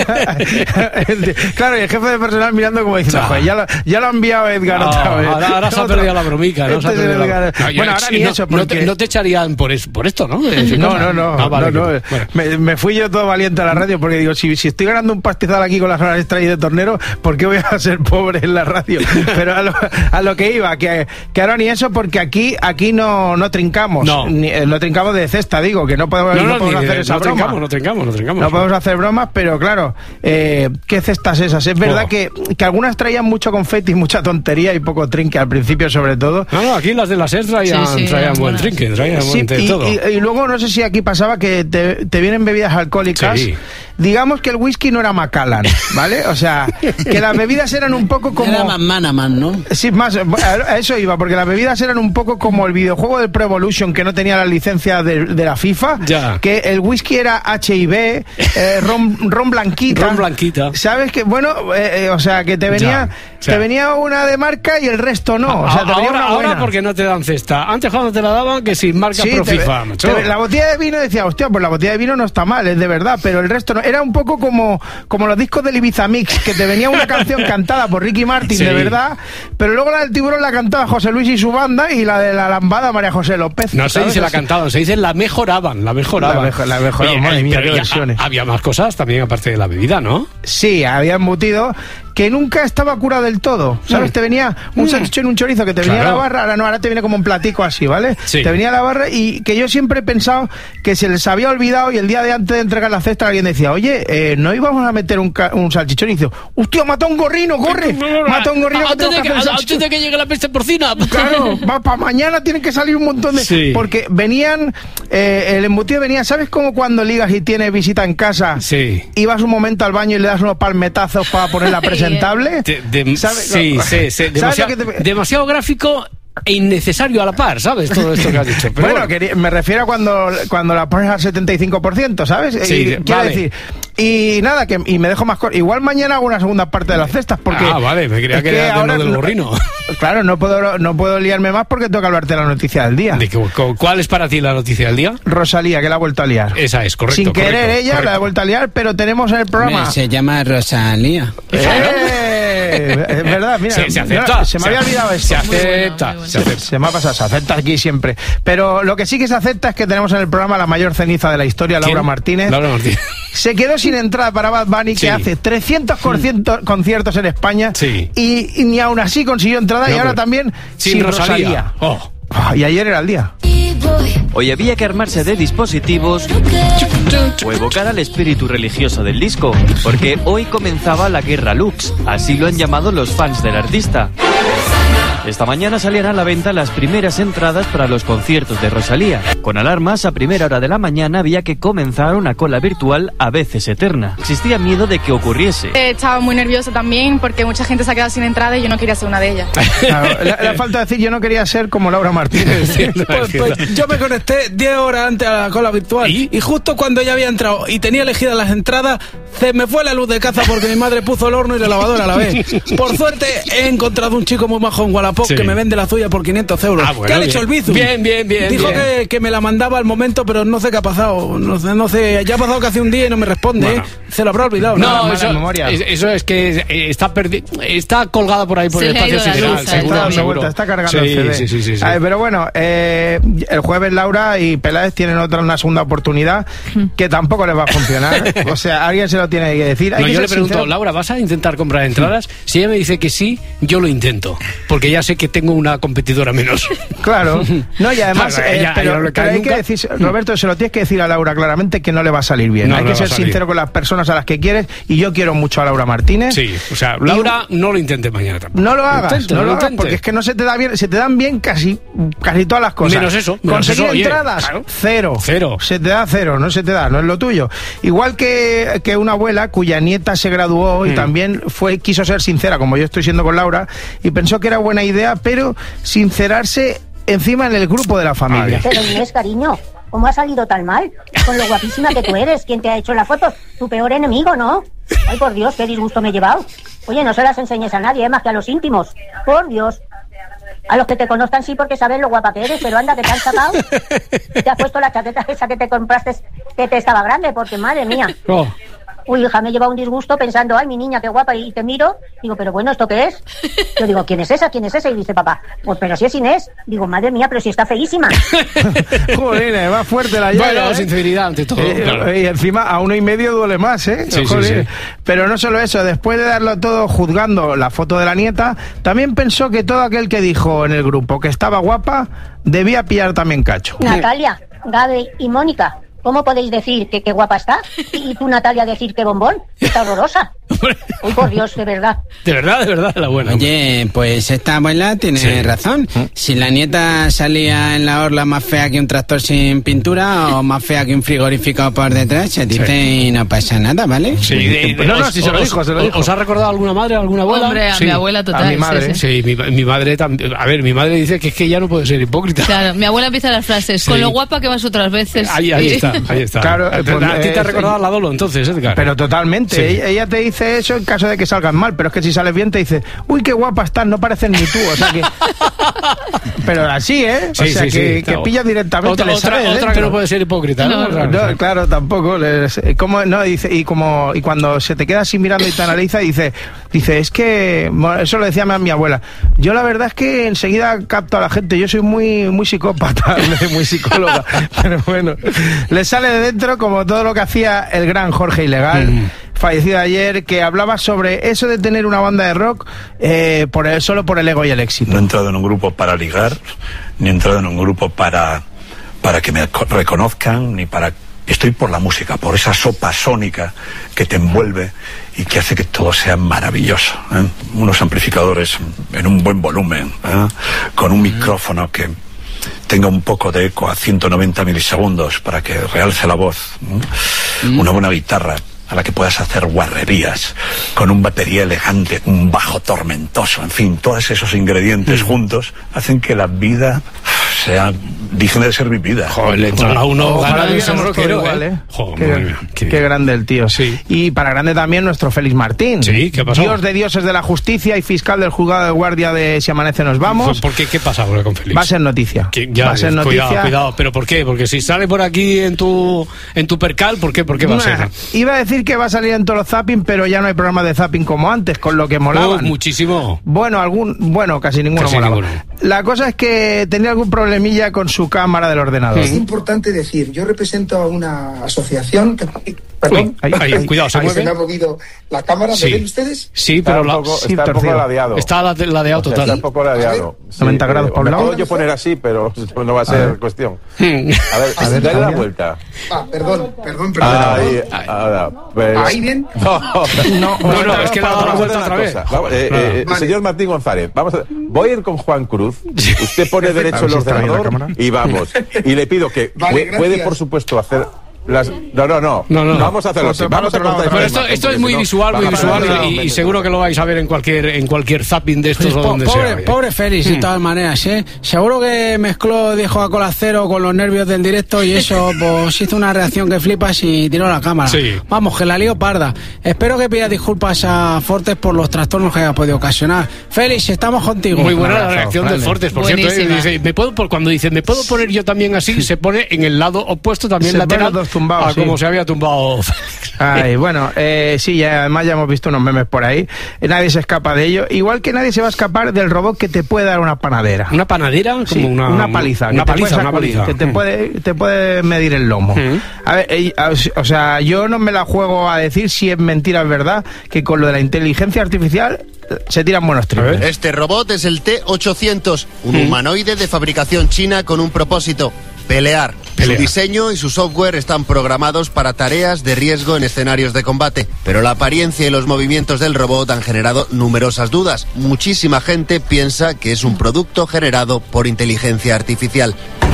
Claro, y el jefe de personal mirando como diciendo, joder, ya lo, ya lo ha enviado Edgar no, otra vez. Ahora, ahora se ha perdido la bromica, ¿no? Este se ha perdido la... no, bueno, ahora ni no, eso, porque... no, te, no te echarían por, es, por esto, ¿no? No, no, no. Ah, vale, no, no. Bueno. Me, me fui yo todo valiente a la radio porque digo, si, si estoy ganando un pastizal aquí con las horas extra y de tornero, ¿por qué voy a ser pobre en la radio? Pero a lo, a lo que iba, que, que ahora ni eso, porque aquí aquí no, no trincamos. No. Ni, no trincamos de cesta, digo, que no podemos, no, no, no podemos ni, hacer esa no broma. Trincamos, no trincamos, no trincamos. No podemos hacer bromas, pero claro, eh, ¿qué cestas esas? Es verdad oh. que, que algunas traían mucho confeti, mucha tontería y poco trinque, al principio sobre todo. No, no, aquí las de las S traían, sí, sí, traían buen trinque, traían sí, buen de y, todo. Y, y luego no sé si aquí pasaba que te, te vienen bebidas alcohólicas. Sí. Digamos que el whisky no era Macallan, ¿vale? O sea, que las bebidas eran un poco como... Era más Manaman, ¿no? Sí, más, a eso iba, porque las bebidas eran un poco como el videojuego del Pro Evolution, que no tenía la licencia de, de la FIFA, ya. que el whisky era H I V, eh, ron, ron blanquita. Ron blanquita. ¿Sabes? Que bueno, eh, eh, o sea, que te venía... Ya. O sea, te venía una de marca y el resto no. O sea, te ahora, venía una buena. ahora porque no te dan cesta. Antes cuando te la daban que sin marca sí, pro te, FIFA. Te, la botella de vino decía, hostia, pues la botella de vino no está mal, es de verdad, pero el resto no. Era un poco como, como los discos del Ibiza Mix, que te venía una canción cantada por Ricky Martin, sí. de verdad, pero luego la del Tiburón la cantaba José Luis y su banda, y la de la Lambada María José López. No se dice la cantaban, se dice la mejoraban, la mejoraban. La, mejor, la mejoraban, madre mía, qué versiones. Había más cosas también aparte de la bebida, ¿no? Sí, había embutido que nunca estaba curado del todo, ¿sabes? Mm. Te venía un salchichón y un chorizo que te venía claro. a la barra, ahora no, ahora te viene como un platico así, ¿vale? Sí. Te venía a la barra y que yo siempre he pensado que se les había olvidado y el día de antes de entregar la cesta alguien decía, oye, eh, no íbamos a meter un, un salchichón y dice, hostia, mata un gorrino, corre, mata un gorrino. Antes, que de que, antes de que llegue la peste porcina. Claro, va, para mañana tienen que salir un montón de... Sí. Porque venían, eh, el embutido venía, ¿sabes cómo cuando ligas y tienes visita en casa? Sí. Y vas un momento al baño y le das unos palmetazos para ponerla presentable. De, de, sí, sí, sí, demasiado, te... demasiado gráfico e innecesario a la par, ¿sabes? Todo esto que has dicho. Pero bueno, bueno. me refiero a cuando, cuando la pones al setenta y cinco por ciento, ¿sabes? Sí, y, quiero vale. decir, y nada, que y me dejo más cosas. Igual mañana hago una segunda parte de las cestas, porque... Ah, vale, me creía que, que era ahora, de del gorrino. Claro, no puedo, no puedo liarme más porque tengo que hablarte de la noticia del día. ¿De qué, ¿Cuál es para ti la noticia del día? Rosalía, que la ha vuelto a liar. Esa es, correcto. Sin querer correcto, ella, correcto. la ha vuelto a liar, pero tenemos en el programa... Me, se llama Rosalía. ¡Eh! Es verdad, mira. Se, se acepta. No, se me se, había olvidado esto. Se acepta. Se, acepta. se me ha pasado, se acepta aquí siempre. Pero lo que sí que se acepta es que tenemos en el programa la mayor ceniza de la historia, Laura ¿Quién? Martínez. Laura Martínez. Se quedó sin entrada para Bad Bunny, sí. que hace trescientos conciertos en España, sí. y, y ni aún así consiguió entrada, no, y ahora también sin, sin Rosalía. Rosalía. Oh. Oh, y ayer era el día. Hoy había que armarse de dispositivos o evocar al espíritu religioso del disco, porque hoy comenzaba la Guerra Lux, así lo han llamado los fans del artista. Esta mañana salían a la venta las primeras entradas para los conciertos de Rosalía. Con alarmas, a primera hora de la mañana había que comenzar una cola virtual a veces eterna. Existía miedo de que ocurriese. Eh, estaba muy nerviosa también porque mucha gente se ha quedado sin entrada y yo no quería ser una de ellas. Claro, le, le falta decir, yo no quería ser como Laura Martínez. Sí, pues, pues, yo me conecté diez horas antes a la cola virtual ¿Y? y justo cuando ya había entrado y tenía elegidas las entradas, se me fue la luz de caza porque mi madre puso el horno y la lavadora a la vez. Por suerte he encontrado un chico muy majo en Wallapop sí. que me vende la suya por quinientos euros. Ah, bueno, ¿qué ha hecho el Bizum? Bien, bien, bien. Dijo bien. Que, que me la mandaba al momento, pero no sé qué ha pasado. No sé, no sé, ya ha pasado casi un día y no me responde. Bueno. ¿eh? Se lo habrá olvidado. No, no eso, es, eso es que está perdi está colgada por ahí por se el espacio sideral. Está, seguro, seguro. está cargando sí, el C D. Sí, sí, sí, sí. A ver, pero bueno, eh, el jueves Laura y Peláez tienen otra una segunda oportunidad que tampoco les va a funcionar. O sea, alguien se lo tiene que decir. Hay No, que yo le pregunto, sincero. Laura, ¿vas a intentar comprar entradas? Si ella me dice que sí, yo lo intento, porque ya sé que tengo una competidora menos. Claro. No, y además, claro, eh, ella, pero, ella pero hay nunca... que decir, Roberto, se lo tienes que decir a Laura claramente que no le va a salir bien. No, hay no que ser sincero con las personas a las que quieres, y yo quiero mucho a Laura Martínez. Sí, o sea, Laura, y, no lo intente mañana tampoco. No lo hagas, intente, no lo lo hagas, intente. porque es que no se te da bien, se te dan bien casi, casi todas las cosas. Menos eso. Menos Conseguir eso, entradas, oye, claro. cero. Cero. Se te da cero, no se te da, no es lo tuyo. Igual que, que una una abuela cuya nieta se graduó y mm. también fue quiso ser sincera, como yo estoy siendo con Laura, y pensó que era buena idea, pero sincerarse encima en el grupo de la familia. Pero Inés, cariño, ¿cómo ha salido tan mal? Con lo guapísima que tú eres, ¿quién te ha hecho la foto? Tu peor enemigo, ¿no? Ay, por Dios, qué disgusto me he llevado. Oye, no se las enseñes a nadie, ¿eh? Más que a los íntimos. Por Dios. A los que te conozcan sí porque saben lo guapa que eres, pero anda, que te has sacado. Te has puesto la chaqueta esa que te compraste que te estaba grande, porque madre mía. Oh. Uy, hija, me he llevado un disgusto pensando, ay, mi niña, qué guapa, y te miro, digo, pero bueno, ¿esto qué es? Yo digo, ¿quién es esa? ¿Quién es esa? Y dice, papá, pues pero si es Inés. Digo, madre mía, pero si está feísima. Joder, va fuerte la llave. Bueno, ¿eh? sinceridad ante todo. Eh, claro. Y encima a uno y medio duele más, ¿eh? Sí, Joder. sí, sí. Pero no solo eso, después de darlo todo juzgando la foto de la nieta, también pensó que todo aquel que dijo en el grupo que estaba guapa, debía pillar también cacho. Natalia, Gaby y Mónica, ¿cómo podéis decir que qué guapa está? Y tú, Natalia, decir que bombón. Está horrorosa. Uy, por Dios, de verdad. De verdad, de verdad, la buena. Oye, pues esta abuela tiene sí. razón. Si la nieta salía en la orla más fea que un tractor sin pintura o más fea que un frigorífico por detrás, se dice sí. y no pasa nada, ¿vale? Sí, de, de, no, no, si se lo dijo, se lo dijo. ¿Os ha recordado alguna madre, alguna abuela? Hombre, a sí. mi abuela total. A mi madre, sí, sí. sí mi, mi madre también. A ver, mi madre dice que es que ya no puede ser hipócrita. Claro, mi abuela empieza las frases, sí. con lo guapa que vas otras veces. Ahí, ahí está, ahí está. Claro, pues, a ti te ha recordado la Dolo entonces, Edgar. Pero totalmente. Sí. Ella, ella te dice eso en caso de que salgas mal, pero es que si sales bien te dice, uy, qué guapa estás, no pareces ni tú, o sea que... Pero así, ¿eh? Sí, o sea sí, que, sí, que pillas directamente. Otra, otra, de otra que no puede ser hipócrita, ¿no? No, no, claro, tampoco. Les, ¿cómo, no, dice, y como y cuando se te queda así mirando y te analiza, dice, dice, es que, eso lo decía mi abuela, yo la verdad es que enseguida capto a la gente, yo soy muy, muy psicópata, muy psicóloga, pero bueno, le sale de dentro como todo lo que hacía el gran Jorge Ilegal, mm. fallecido ayer, que hablaba sobre eso de tener una banda de rock eh, por el, solo por el ego y el éxito. No he entrado en un grupo para ligar, ni he entrado en un grupo para, para que me reconozcan, ni para... Estoy por la música, por esa sopa sónica que te envuelve y que hace que todo sea maravilloso, ¿eh? Unos amplificadores en un buen volumen, ¿eh? Con un micrófono que tenga un poco de eco a ciento noventa milisegundos para que realce la voz, ¿eh? Mm. Una buena guitarra a la que puedas hacer guarrerías, con un batería elegante, un bajo tormentoso, en fin, todos esos ingredientes mm. juntos hacen que la vida sea digna de ser vivida. Joder, le entra a uno ojalá de ser rockero, igual, ¿eh? Joder, qué, qué, qué grande el tío. Sí. Y para grande también nuestro Félix Martín. Sí, ¿qué pasó? Dios de dioses de la justicia y fiscal del juzgado de guardia de Si Amanece Nos Vamos. ¿Por qué? ¿Qué pasa ahora con Félix? Va a ser noticia. Ya, va a ser cuidado, noticia. Cuidado, pero ¿por qué? Porque si sale por aquí en tu en tu percal, ¿por qué? ¿Por qué va nah, a ser? Iba a decir que va a salir en todos los zapping, pero ya no hay programa de zapping como antes, con lo que molaban. Oh, muchísimo. Bueno, algún, bueno, casi ninguno casi molaba. Ninguno. La cosa es que tenía algún problemilla con su cámara del ordenador. Es importante decir, yo represento a una asociación que... Perdón, Uy, ahí, ahí, cuidado, ¿se mueve? Se me ha movido la cámara, sí. ¿me ven ustedes? Sí, pero está un poco, sí, está un poco ladeado. Está ladeado total. Está un poco ladeado. Sí, noventa grados por me lado. puedo yo poner así, pero no va a ser a cuestión. A ver, a ver dale la vuelta. Ah, perdón, perdón, perdón. Ahí, ahora, pero... ¿Ahí bien? No, no, no, no es que le ha dado la vuelta otra vez. Vamos, eh, eh, vale. Señor Martín González, vamos a, voy a ir con Juan Cruz. Usted pone derecho el ordenador y vamos. Y le pido que vale, puede, por supuesto, hacer... Las, no, no, no, no, no. Vamos a hacerlo así. Vamos a contar. Pero esto, esto es muy visual, muy visual y, y seguro que lo vais a ver en cualquier en cualquier zapping de estos pues, o donde pobre, sea. Pobre Félix, hmm. de todas maneras, ¿eh? Seguro que mezcló, dijo a cola cero con los nervios del directo y eso, pues hizo una reacción que flipas y tiró la cámara. Sí. Vamos, que la lío parda. Espero que pida disculpas a Fortes por los trastornos que haya podido ocasionar. Félix, estamos contigo. Muy buena la reacción vale. de Fortes, por Buenísima. cierto. Eh, dice, me puedo, por, cuando dice, ¿me puedo poner yo también así? Se pone en el lado opuesto también se lateral. Dos tumbados, a sí. como se había tumbado. Ay, bueno, eh, sí, ya, además ya hemos visto unos memes por ahí. Nadie se escapa de ello. Igual que nadie se va a escapar del robot que te puede dar una panadera. ¿Una panadera? Como sí, una, una paliza. Una paliza, una paliza. Que te puede, te puede medir el lomo. Mm. A ver, eh, o sea, yo no me la juego a decir si es mentira o es verdad, que con lo de la inteligencia artificial se tiran buenos triples. Este robot es el T ochocientos, un mm. humanoide de fabricación china con un propósito: pelear. Pelear. Su diseño y su software están programados para tareas de riesgo en escenarios de combate, pero la apariencia y los movimientos del robot han generado numerosas dudas. Muchísima gente piensa que es un producto generado por inteligencia artificial.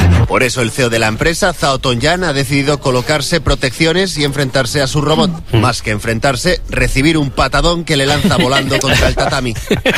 Por eso el C E O de la empresa, Zhao Tongyan, ha decidido colocarse protecciones y enfrentarse a su robot. Más que enfrentarse, recibir un patadón que le lanza volando contra el tatami.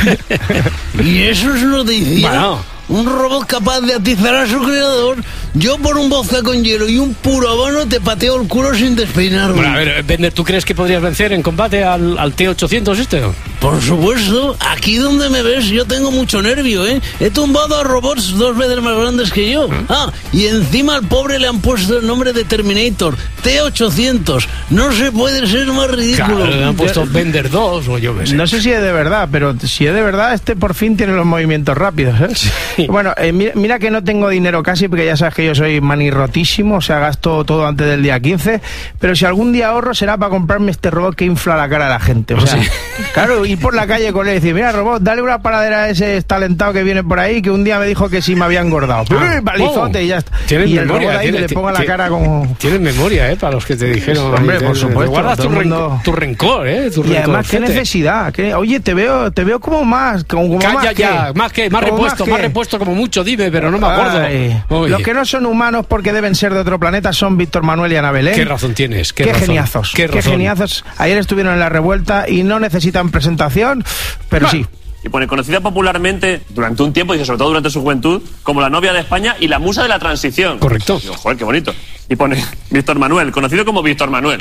¿Y eso es noticia? Bueno. Un robot capaz de atizar a su creador. Yo por un vodka con hielo y un puro abono te pateo el culo sin despeinarme. Bueno, a ver, Bender, ¿tú crees que podrías vencer en combate al, al T ochocientos este? Por supuesto, aquí donde me ves yo tengo mucho nervio, ¿eh? He tumbado a robots dos veces más grandes que yo. Ah, y encima al pobre le han puesto el nombre de Terminator, T ochocientos. No se puede ser más ridículo. Claro, le han puesto Bender dos o yo qué sé. No sé si es de verdad, pero si es de verdad, este por fin tiene los movimientos rápidos, ¿eh? Sí. Bueno, eh, mira, mira que no tengo dinero casi, porque ya sabes que yo soy manirrotísimo, o sea, gasto todo antes del día quince, pero si algún día ahorro será para comprarme este robot que infla la cara a la gente. O sea, sí. Claro, ir por la calle con él y decir, mira, robot, dale una paradera a ese talentado que viene por ahí, que un día me dijo que sí me había engordado. Ah, Palizote, oh, y ya está. Tienes y memoria, el robot ahí tiene, le ponga la cara como... Tienes memoria, ¿eh? Para los que te dijeron. Hombre, por supuesto. Guardas tu, mundo... ren tu rencor, ¿eh? Tu y además, qué necesidad. ¿Qué? Oye, te veo te veo como más... Como, como Calla más ya, que, más que, más repuesto, más, más repuesto como mucho, dime, pero no me acuerdo. Ay, los que no son humanos porque deben ser de otro planeta son Víctor Manuel y Ana Belén. ¿Qué razón tienes? ¿Qué, qué razón? geniazos? ¿Qué, qué geniazos. Ayer estuvieron en la revuelta y no necesitan presentación, pero bueno, sí. Y pone, conocida popularmente durante un tiempo, y sobre todo durante su juventud, como la novia de España y la musa de la transición. Correcto. Digo, joder, qué bonito. Y pone Víctor Manuel, conocido como Víctor Manuel.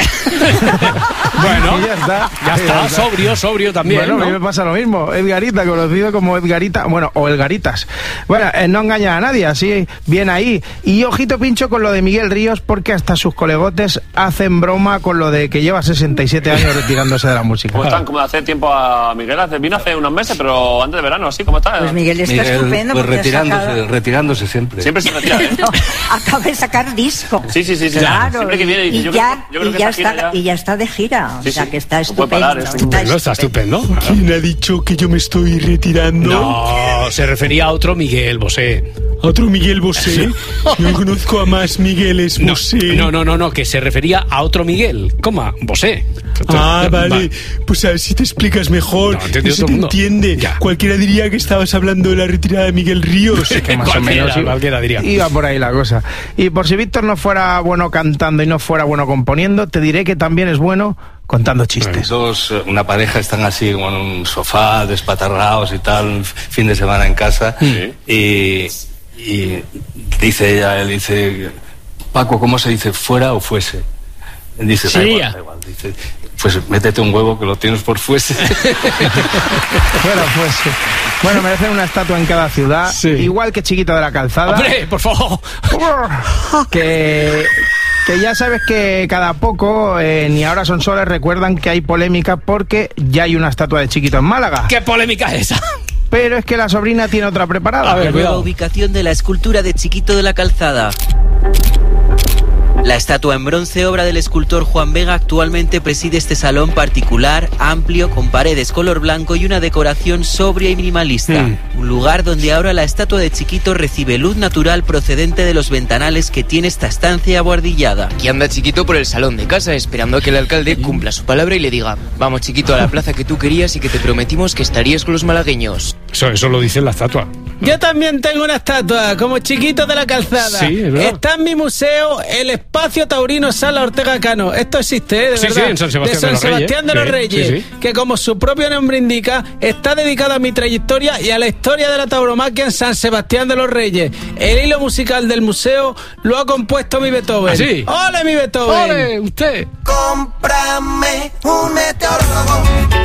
Bueno, ya está, ya está, sobrio, sobrio también. Bueno, ¿no? A mí me pasa lo mismo. Edgarita, conocido como Edgarita, bueno, o Edgaritas. Bueno, eh, no engaña a nadie, así, bien ahí. Y ojito pincho con lo de Miguel Ríos, porque hasta sus colegotes hacen broma con lo de que lleva sesenta y siete años retirándose de la música. ¿Cómo están? Como hace tiempo a Miguel, hace, vino hace unos meses, pero antes de verano, así, ¿cómo está? Pues Miguel está Miguel, estupendo. Pues retirándose, sacado... retirándose siempre. Siempre se retira, ¿eh? No, acaba de sacar disco. Sí, sí, sí, sí. Claro, siempre que viene, y, yo ya, creo, yo creo y, que ya está está, ya... y ya está de gira, sí, o sea sí. que está No estupendo. parar, está, estupendo, está estupendo. ¿Quién ha dicho que yo me estoy retirando? No, se refería a otro Miguel Bosé. ¿A otro Miguel Bosé? No conozco a más Migueles Bosé. No, no, no, no, que se refería a otro Miguel, coma, Bosé. Ah, vale, pues a ver si te explicas mejor. No, no se te entiende. Ya. Cualquiera diría que estabas hablando de la retirada de Miguel Ríos. Que más o menos iba, cualquiera diría. Iba por ahí la cosa. Y por si Víctor no fuera bueno cantando y no fuera bueno componiendo, te diré que también es bueno contando chistes. Dos, una pareja están así como en un sofá, despatarrados y tal, fin de semana en casa, sí. y, y dice ella, él dice, Paco, ¿cómo se dice? ¿Fuera o fuese? Él dice, da igual, da igual. Dice, pues métete un huevo que lo tienes por fuese. Fuera fuese. Bueno, merecen una estatua en cada ciudad, sí. Igual que Chiquito de la Calzada. ¡Hombre, por favor! Que... Que ya sabes que cada poco, eh, ni ahora son soles, recuerdan que hay polémica porque ya hay una estatua de Chiquito en Málaga. ¿Qué polémica es esa? Pero es que la sobrina tiene otra preparada. A ver, la nueva ubicación de la escultura de Chiquito de la Calzada. La estatua en bronce, obra del escultor Juan Vega, actualmente preside este salón particular, amplio, con paredes color blanco y una decoración sobria y minimalista. Mm. Un lugar donde ahora la estatua de Chiquito recibe luz natural procedente de los ventanales que tiene esta estancia abuhardillada. Aquí anda Chiquito por el salón de casa, esperando a que el alcalde cumpla su palabra y le diga: vamos, Chiquito, a la plaza que tú querías y que te prometimos que estarías con los malagueños. Eso, eso lo dice la estatua. Yo también tengo una estatua, como Chiquito de la Calzada. Sí, es verdad. Está en mi museo, el Espacio Taurino Sala Ortega Cano. Esto existe, ¿eh? De sí, verdad. Sí, en San Sebastián de San de los Sebastián Reyes. de los Reyes. Sí, sí. Que como su propio nombre indica, está dedicado a mi trayectoria y a la historia de la tauromaquia en San Sebastián de los Reyes. El hilo musical del museo lo ha compuesto mi Beethoven. ¿Ah, sí? ¡Ole, mi Beethoven! ¡Ole, usted! Cómprame un meteorólogo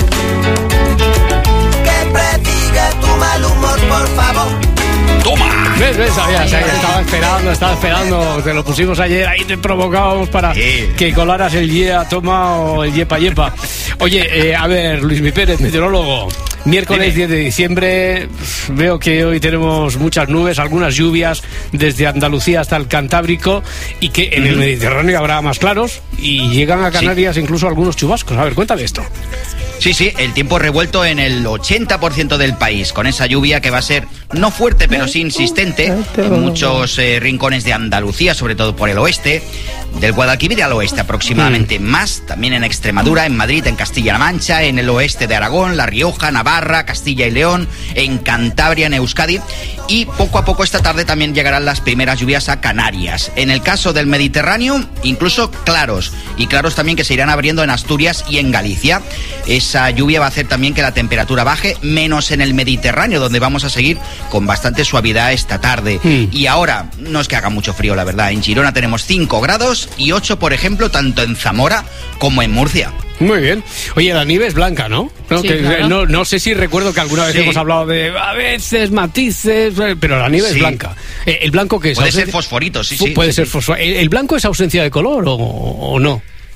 que prediga tu mal humor, por favor. ¡Toma! ¿Ves? ¿Ves? Sabía, sabía, estaba esperando, estaba esperando. Te lo pusimos ayer, ahí te provocábamos para sí. que colaras el yeah, toma o el yepa yepa. Oye, eh, a ver, Luis Mi Pérez, meteorólogo. Miércoles diez de diciembre, veo que hoy tenemos muchas nubes, algunas lluvias desde Andalucía hasta el Cantábrico y que en el Mediterráneo habrá más claros y llegan a Canarias sí. incluso algunos chubascos. A ver, cuéntame esto. Sí, sí, el tiempo revuelto en el ochenta por ciento del país, con esa lluvia que va a ser no fuerte, pero sí insistente, en muchos eh, rincones de Andalucía, sobre todo por el oeste, del Guadalquivir al oeste aproximadamente, mm. más también en Extremadura, en Madrid, en Castilla-La Mancha, en el oeste de Aragón, La Rioja, Navarra, Castilla y León, en Cantabria, en Euskadi, y poco a poco esta tarde también llegarán las primeras lluvias a Canarias. En el caso del Mediterráneo, incluso claros, y claros también que se irán abriendo en Asturias y en Galicia. Esa lluvia va a hacer también que la temperatura baje, menos en el Mediterráneo, donde vamos a seguir con bastante suavidad esta tarde. Mm. Y ahora, no es que haga mucho frío, la verdad. En Girona tenemos cinco grados y ocho, por ejemplo, tanto en Zamora como en Murcia. Muy bien. Oye, la nieve es blanca, ¿no? ¿No? Sí, que, claro. no, no sé si recuerdo que alguna vez sí. hemos hablado de a veces matices, pero la nieve sí. es blanca. Eh, ¿El blanco qué es? Puede ser fosforito, sí, sí. Puede sí, ser sí. fosforito. ¿El, ¿El blanco es ausencia de color o, o no?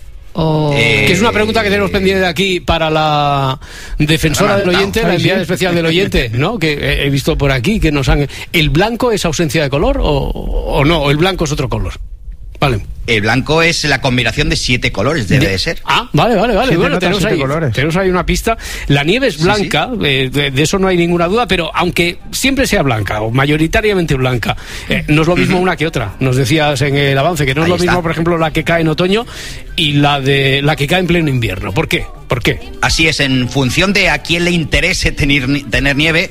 Oh. Eh, que es una pregunta que tenemos pendiente de aquí para la defensora del oyente, la enviada especial del oyente, ¿no? Que he visto por aquí que nos han... ¿El blanco es ausencia de color o, o no? ¿O el blanco es otro color? Vale. El blanco es la combinación de siete colores, debe de, de ser. Ah, vale, vale, vale. Siete bueno, notas, tenemos ahí, colores. tenemos ahí una pista. La nieve es blanca, sí, sí. Eh, de, de eso no hay ninguna duda, pero aunque siempre sea blanca, o mayoritariamente blanca, eh, no es lo mismo uh-huh. una que otra. Nos decías en el avance que no es ahí lo está. mismo, por ejemplo, la que cae en otoño y la de la que cae en pleno invierno. ¿Por qué? ¿Por qué? Así es, en función de a quién le interese tener, tener nieve,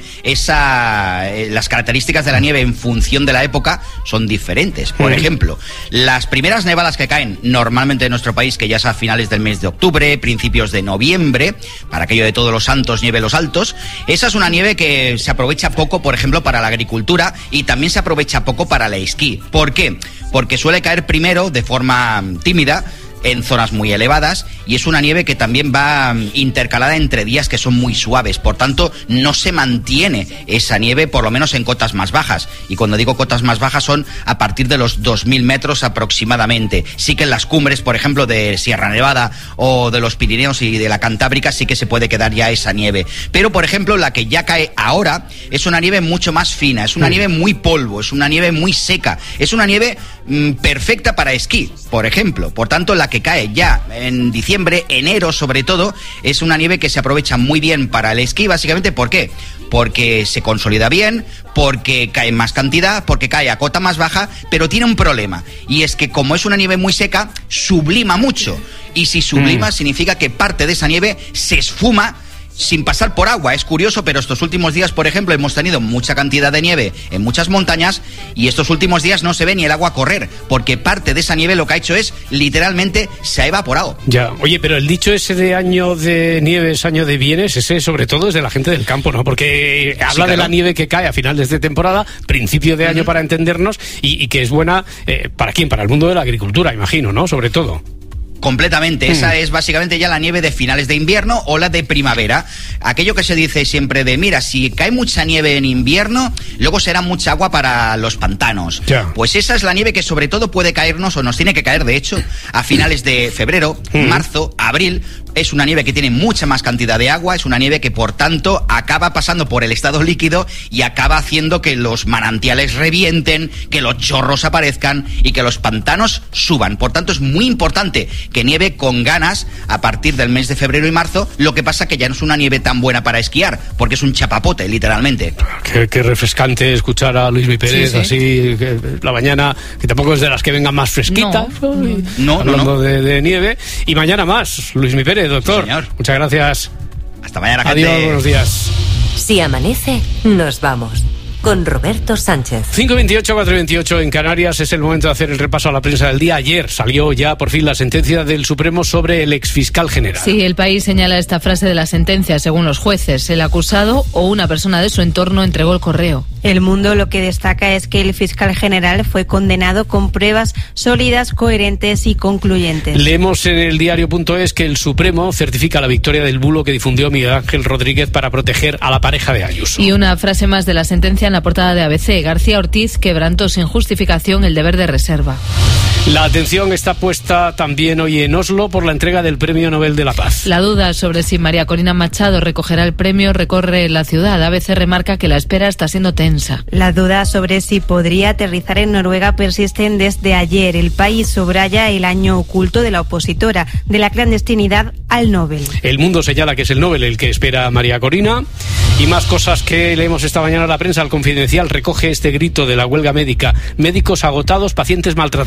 esa, eh, las características de la nieve en función de la época son diferentes. Por uh-huh. ejemplo, las primeras nevadas que caen normalmente en nuestro país, que ya es a finales del mes de octubre, principios de noviembre, para aquello de Todos los Santos, nieve los altos, esa es una nieve que se aprovecha poco, por ejemplo, para la agricultura y también se aprovecha poco para el esquí. ¿Por qué? Porque suele caer primero de forma tímida, en zonas muy elevadas, y es una nieve que también va intercalada entre días que son muy suaves, por tanto no se mantiene esa nieve, por lo menos en cotas más bajas, y cuando digo cotas más bajas son a partir de los dos mil metros aproximadamente. Sí que en las cumbres, por ejemplo, de Sierra Nevada o de los Pirineos y de la Cantábrica sí que se puede quedar ya esa nieve, pero por ejemplo la que ya cae ahora es una nieve mucho más fina, es una nieve muy polvo, es una nieve muy seca, es una nieve mmm, perfecta para esquí, por ejemplo, por tanto la que que cae ya en diciembre, enero sobre todo, es una nieve que se aprovecha muy bien para el esquí, básicamente, ¿por qué? Porque se consolida bien, porque cae en más cantidad, porque cae a cota más baja, pero tiene un problema, y es que como es una nieve muy seca, sublima mucho, y si sublima mm. significa que parte de esa nieve se esfuma sin pasar por agua. Es curioso, pero estos últimos días, por ejemplo, hemos tenido mucha cantidad de nieve en muchas montañas y estos últimos días no se ve ni el agua correr, porque parte de esa nieve lo que ha hecho es, literalmente, se ha evaporado. Ya, oye, pero el dicho ese de año de nieves, año de bienes, ese sobre todo es de la gente del campo, ¿no? Porque habla sí, claro. de la nieve que cae a finales de temporada, principio de año uh-huh. para entendernos, y, y que es buena, eh, ¿para quién? Para el mundo de la agricultura, imagino, ¿no? Sobre todo. Completamente, esa mm. es básicamente ya la nieve de finales de invierno o la de primavera. Aquello que se dice siempre de, mira, si cae mucha nieve en invierno, luego será mucha agua para los pantanos. Ya. Pues esa es la nieve que sobre todo puede caernos, o nos tiene que caer de hecho, a finales de febrero, mm. marzo, abril. Es una nieve que tiene mucha más cantidad de agua, es una nieve que por tanto acaba pasando por el estado líquido y acaba haciendo que los manantiales revienten, que los chorros aparezcan y que los pantanos suban. Por tanto es muy importante que nieve con ganas a partir del mes de febrero y marzo, lo que pasa que ya no es una nieve tan buena para esquiar, porque es un chapapote, literalmente. Qué, qué refrescante escuchar a Luismi Pérez, sí, sí. así, que la mañana, que tampoco es de las que vengan más fresquitas, no, no, no, hablando no. De, de nieve, y mañana más, Luismi Pérez, doctor. Sí, señor. Muchas gracias. Hasta mañana, gente. Adiós, buenos días. Si amanece, nos vamos. Con Roberto Sánchez. cinco veintiocho, cuatro veintiocho en Canarias. Es el momento de hacer el repaso a la prensa del día. Ayer salió ya por fin la sentencia del Supremo sobre el exfiscal general. Sí, el País señala esta frase de la sentencia. Según los jueces, el acusado o una persona de su entorno entregó el correo. El Mundo lo que destaca es que el fiscal general fue condenado con pruebas sólidas, coherentes y concluyentes. Leemos en el diario punto es que el Supremo certifica la victoria del bulo que difundió Miguel Ángel Rodríguez para proteger a la pareja de Ayuso. Y una frase más de la sentencia en la portada de A B C. García Ortiz quebrantó sin justificación el deber de reserva. La atención está puesta también hoy en Oslo por la entrega del Premio Nobel de la Paz. La duda sobre si María Corina Machado recogerá el premio recorre la ciudad. A B C remarca que la espera está siendo tensa. La duda sobre si podría aterrizar en Noruega persisten desde ayer. El País subraya el año oculto de la opositora, de la clandestinidad al Nobel. El Mundo señala que es el Nobel el que espera a María Corina. Y más cosas que leemos esta mañana en la prensa. El Confidencial recoge este grito de la huelga médica. Médicos agotados, pacientes maltratados.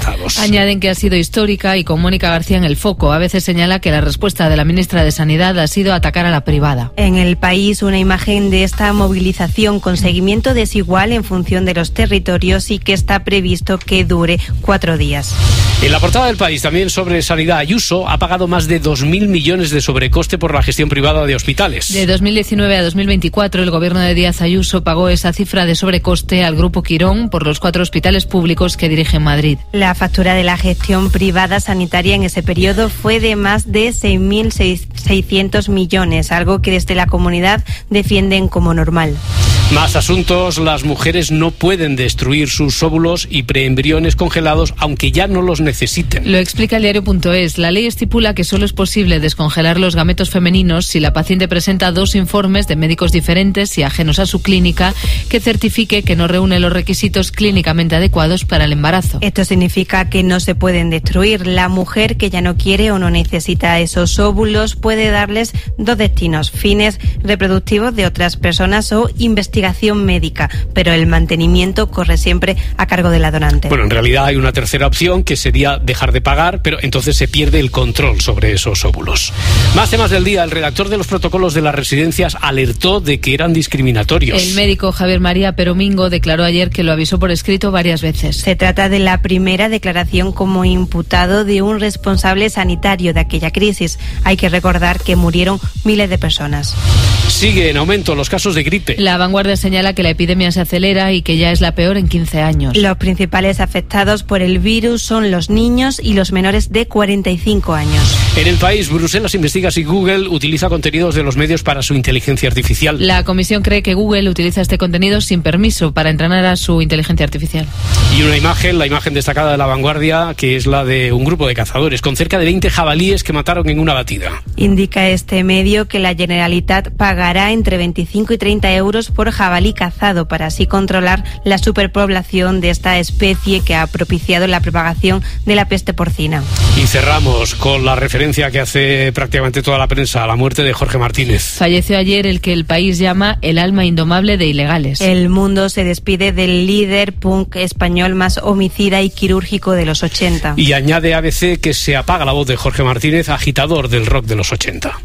Añaden que ha sido histórica y con Mónica García en el foco. A veces señala que la respuesta de la ministra de Sanidad ha sido atacar a la privada. En El País, una imagen de esta movilización con seguimiento desigual en función de los territorios y que está previsto que dure cuatro días. En la portada del País, también sobre sanidad, Ayuso ha pagado más de dos mil millones de sobrecoste por la gestión privada de hospitales. De dos mil diecinueve a dos mil veinticuatro, el gobierno de Díaz Ayuso pagó esa cifra de sobrecoste al Grupo Quirón por los cuatro hospitales públicos que dirige en Madrid. La factura de la gestión privada sanitaria en ese periodo fue de más de seis mil seiscientos millones, algo que desde la comunidad defienden como normal. Más asuntos. Las mujeres no pueden destruir sus óvulos y preembriones congelados aunque ya no los necesiten. Lo explica el diario punto es. La ley estipula que solo es posible descongelar los gametos femeninos si la paciente presenta dos informes de médicos diferentes y ajenos a su clínica que certifique que no reúne los requisitos clínicamente adecuados para el embarazo. Esto significa que no se pueden destruir. La mujer que ya no quiere o no necesita esos óvulos puede darles dos destinos: fines reproductivos de otras personas o investigación médica, pero el mantenimiento corre siempre a cargo de la donante. Bueno, en realidad hay una tercera opción que sería dejar de pagar, pero entonces se pierde el control sobre esos óvulos. Más temas del día. El redactor de los protocolos de las residencias alertó de que eran discriminatorios. El médico Javier María Peromingo declaró ayer que lo avisó por escrito varias veces. Se trata de la primera declaración como imputado de un responsable sanitario de aquella crisis. Hay que recordar que murieron miles de personas. Sigue en aumento los casos de gripe. La Vanguardia señala que la epidemia se acelera y que ya es la peor en quince años. Los principales afectados por el virus son los niños y los menores de cuarenta y cinco años. En El País, Bruselas investiga si Google utiliza contenidos de los medios para su inteligencia artificial. La comisión cree que Google utiliza este contenido sin permiso para entrenar a su inteligencia artificial. Y una imagen, la imagen destacada de La Vanguardia, que es la de un grupo de cazadores con cerca de veinte jabalíes que mataron en una batida. Indica este medio que la Generalitat pagará entre veinticinco y treinta euros por jabalí cazado para así controlar la superpoblación de esta especie que ha propiciado la propagación de la peste porcina. Y cerramos con la referencia que hace prácticamente toda la prensa a la muerte de Jorge Martínez. Falleció ayer el que El País llama el alma indomable de Ilegales. El Mundo se despide del líder punk español más homicida y quirúrgico de los ochenta. Y añade A B C que se apaga la voz de Jorge Martínez, agitador del rock de los ochenta.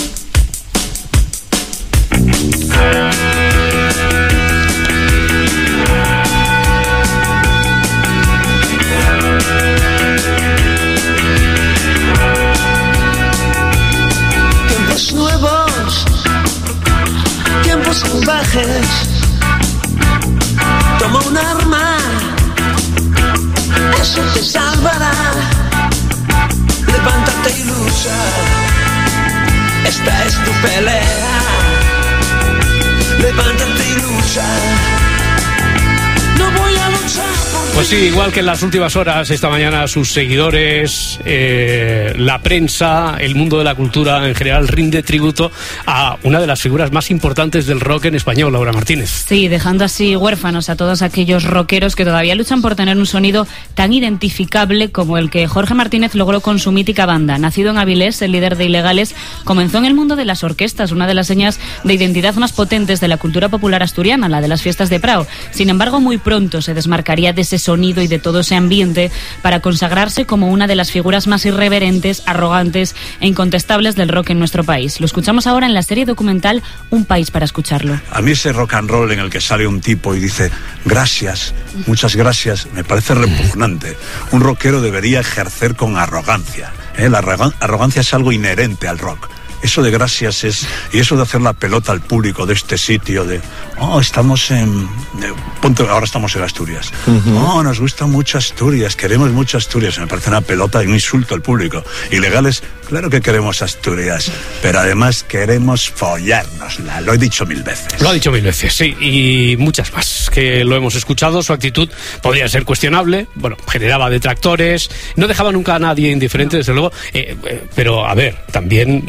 Tiempos nuevos, tiempos salvajes. Toma un arma, eso te salvará. Levántate y lucha, esta es tu pelea. Levántate y lucha. No voy a luchar por ti. Pues sí, igual que en las últimas horas, esta mañana sus seguidores, eh, la prensa, el mundo de la cultura en general rinde tributo a una de las figuras más importantes del rock en español, Laura Martínez. Sí, dejando así huérfanos a todos aquellos rockeros que todavía luchan por tener un sonido tan identificable como el que Jorge Martínez logró con su mítica banda. Nacido en Avilés, el líder de Ilegales comenzó en el mundo de las orquestas, una de las señas de identidad más potentes de la cultura popular asturiana, la de las fiestas de Prao. Sin embargo, muy pronto se desmarcaría de ese sonido y de todo ese ambiente para consagrarse como una de las figuras más irreverentes, arrogantes e incontestables del rock en nuestro país. Lo escuchamos ahora en la serie documental Un país para escucharlo. A mí ese rock and roll en el que sale un tipo y dice gracias, muchas gracias, me parece repugnante. Un rockero debería ejercer con arrogancia, ¿eh? La arrogancia es algo inherente al rock. Eso de gracias es... Y eso de hacer la pelota al público de este sitio, de... Oh, estamos en... De, ponte, ahora estamos en Asturias. Uh-huh. Oh, nos gusta mucho Asturias, queremos mucho Asturias. Me parece una pelota y un insulto al público. Ilegales, claro que queremos Asturias, pero además queremos follárnosla. Lo he dicho mil veces. Lo ha dicho mil veces, sí, y muchas más que lo hemos escuchado. Su actitud podría ser cuestionable, bueno, generaba detractores, no dejaba nunca a nadie indiferente, desde luego, eh, eh, pero a ver, también muchos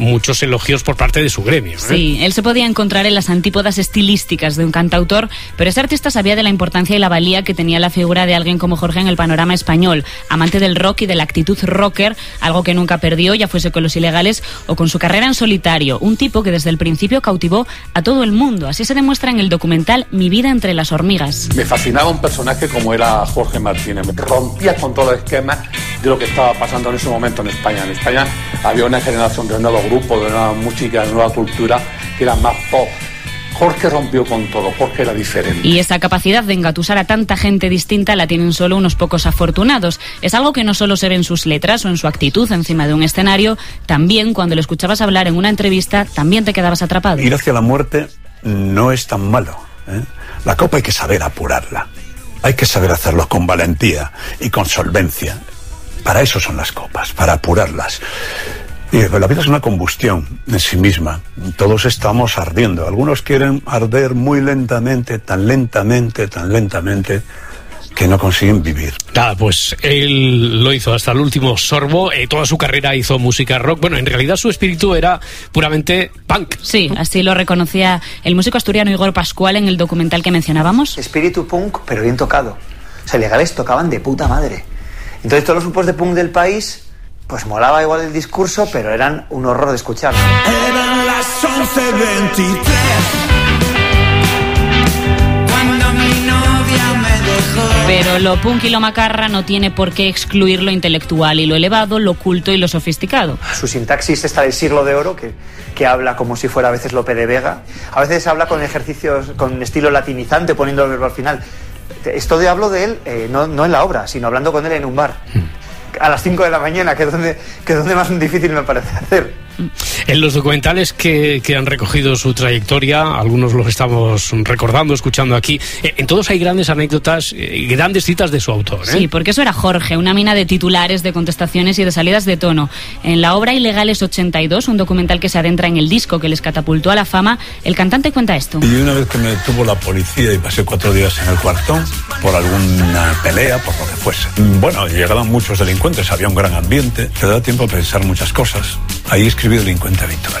elogios por parte de su gremio, ¿eh? Sí, él se podía encontrar en las antípodas estilísticas de un cantautor, pero ese artista sabía de la importancia y la valía que tenía la figura de alguien como Jorge en el panorama español, amante del rock y de la actitud rocker, algo que nunca perdió, ya fuese con Los Ilegales o con su carrera en solitario, un tipo que desde el principio cautivó a todo el mundo. Así se demuestra en el documental Mi vida entre las hormigas. Me fascinaba un personaje como era Jorge Martínez, rompía con todo el esquema de lo que estaba pasando en ese momento en España. En España había una generación de nuevos grupos, de nueva música, de nueva cultura, que era más pop. Jorge rompió con todo, Jorge era diferente. Y esa capacidad de engatusar a tanta gente distinta la tienen solo unos pocos afortunados. Es algo que no solo se ve en sus letras o en su actitud encima de un escenario, también cuando lo escuchabas hablar en una entrevista, también te quedabas atrapado. Ir hacia la muerte no es tan malo, ¿eh? La copa hay que saber apurarla. Hay que saber hacerlo con valentía y con solvencia. Para eso son las copas, para apurarlas. Y la vida es una combustión en sí misma. Todos estamos ardiendo. Algunos quieren arder muy lentamente, tan lentamente, tan lentamente, que no consiguen vivir. Nada, pues él lo hizo hasta el último sorbo. Eh, toda su carrera hizo música rock. Bueno, en realidad su espíritu era puramente punk. Sí, así lo reconocía el músico asturiano Igor Pascual en el documental que mencionábamos. Espíritu punk, pero bien tocado. O sea, Ilegales tocaban de puta madre. Entonces todos los grupos de punk del país, pues molaba igual el discurso, pero eran un horror de escuchar. Eran las once veintitrés cuando mi novia me dejó. Pero lo punk y lo macarra no tiene por qué excluir lo intelectual y lo elevado, lo culto y lo sofisticado. Su sintaxis está del siglo de oro, que, que habla como si fuera a veces Lope de Vega. A veces habla con ejercicios, con estilo latinizante, poniendo el verbo al final. Esto de hablo de él, eh, no, no en la obra, sino hablando con él en un bar. A las cinco de la mañana, que es donde, que es donde más difícil me parece hacer. En los documentales que, que han recogido su trayectoria, algunos los estamos recordando, escuchando aquí, en todos hay grandes anécdotas, grandes citas de su autor, ¿eh? Sí, porque eso era Jorge, una mina de titulares, de contestaciones y de salidas de tono. En la obra Ilegales ochenta y dos, un documental que se adentra en el disco que les catapultó a la fama, el cantante cuenta esto. Y una vez que me detuvo la policía y pasé cuatro días en el cuartón, por alguna pelea, por lo que fuese. Bueno, llegaban muchos delincuentes, había un gran ambiente, te da tiempo a pensar muchas cosas. Ahí escribí Delincuente Habitual.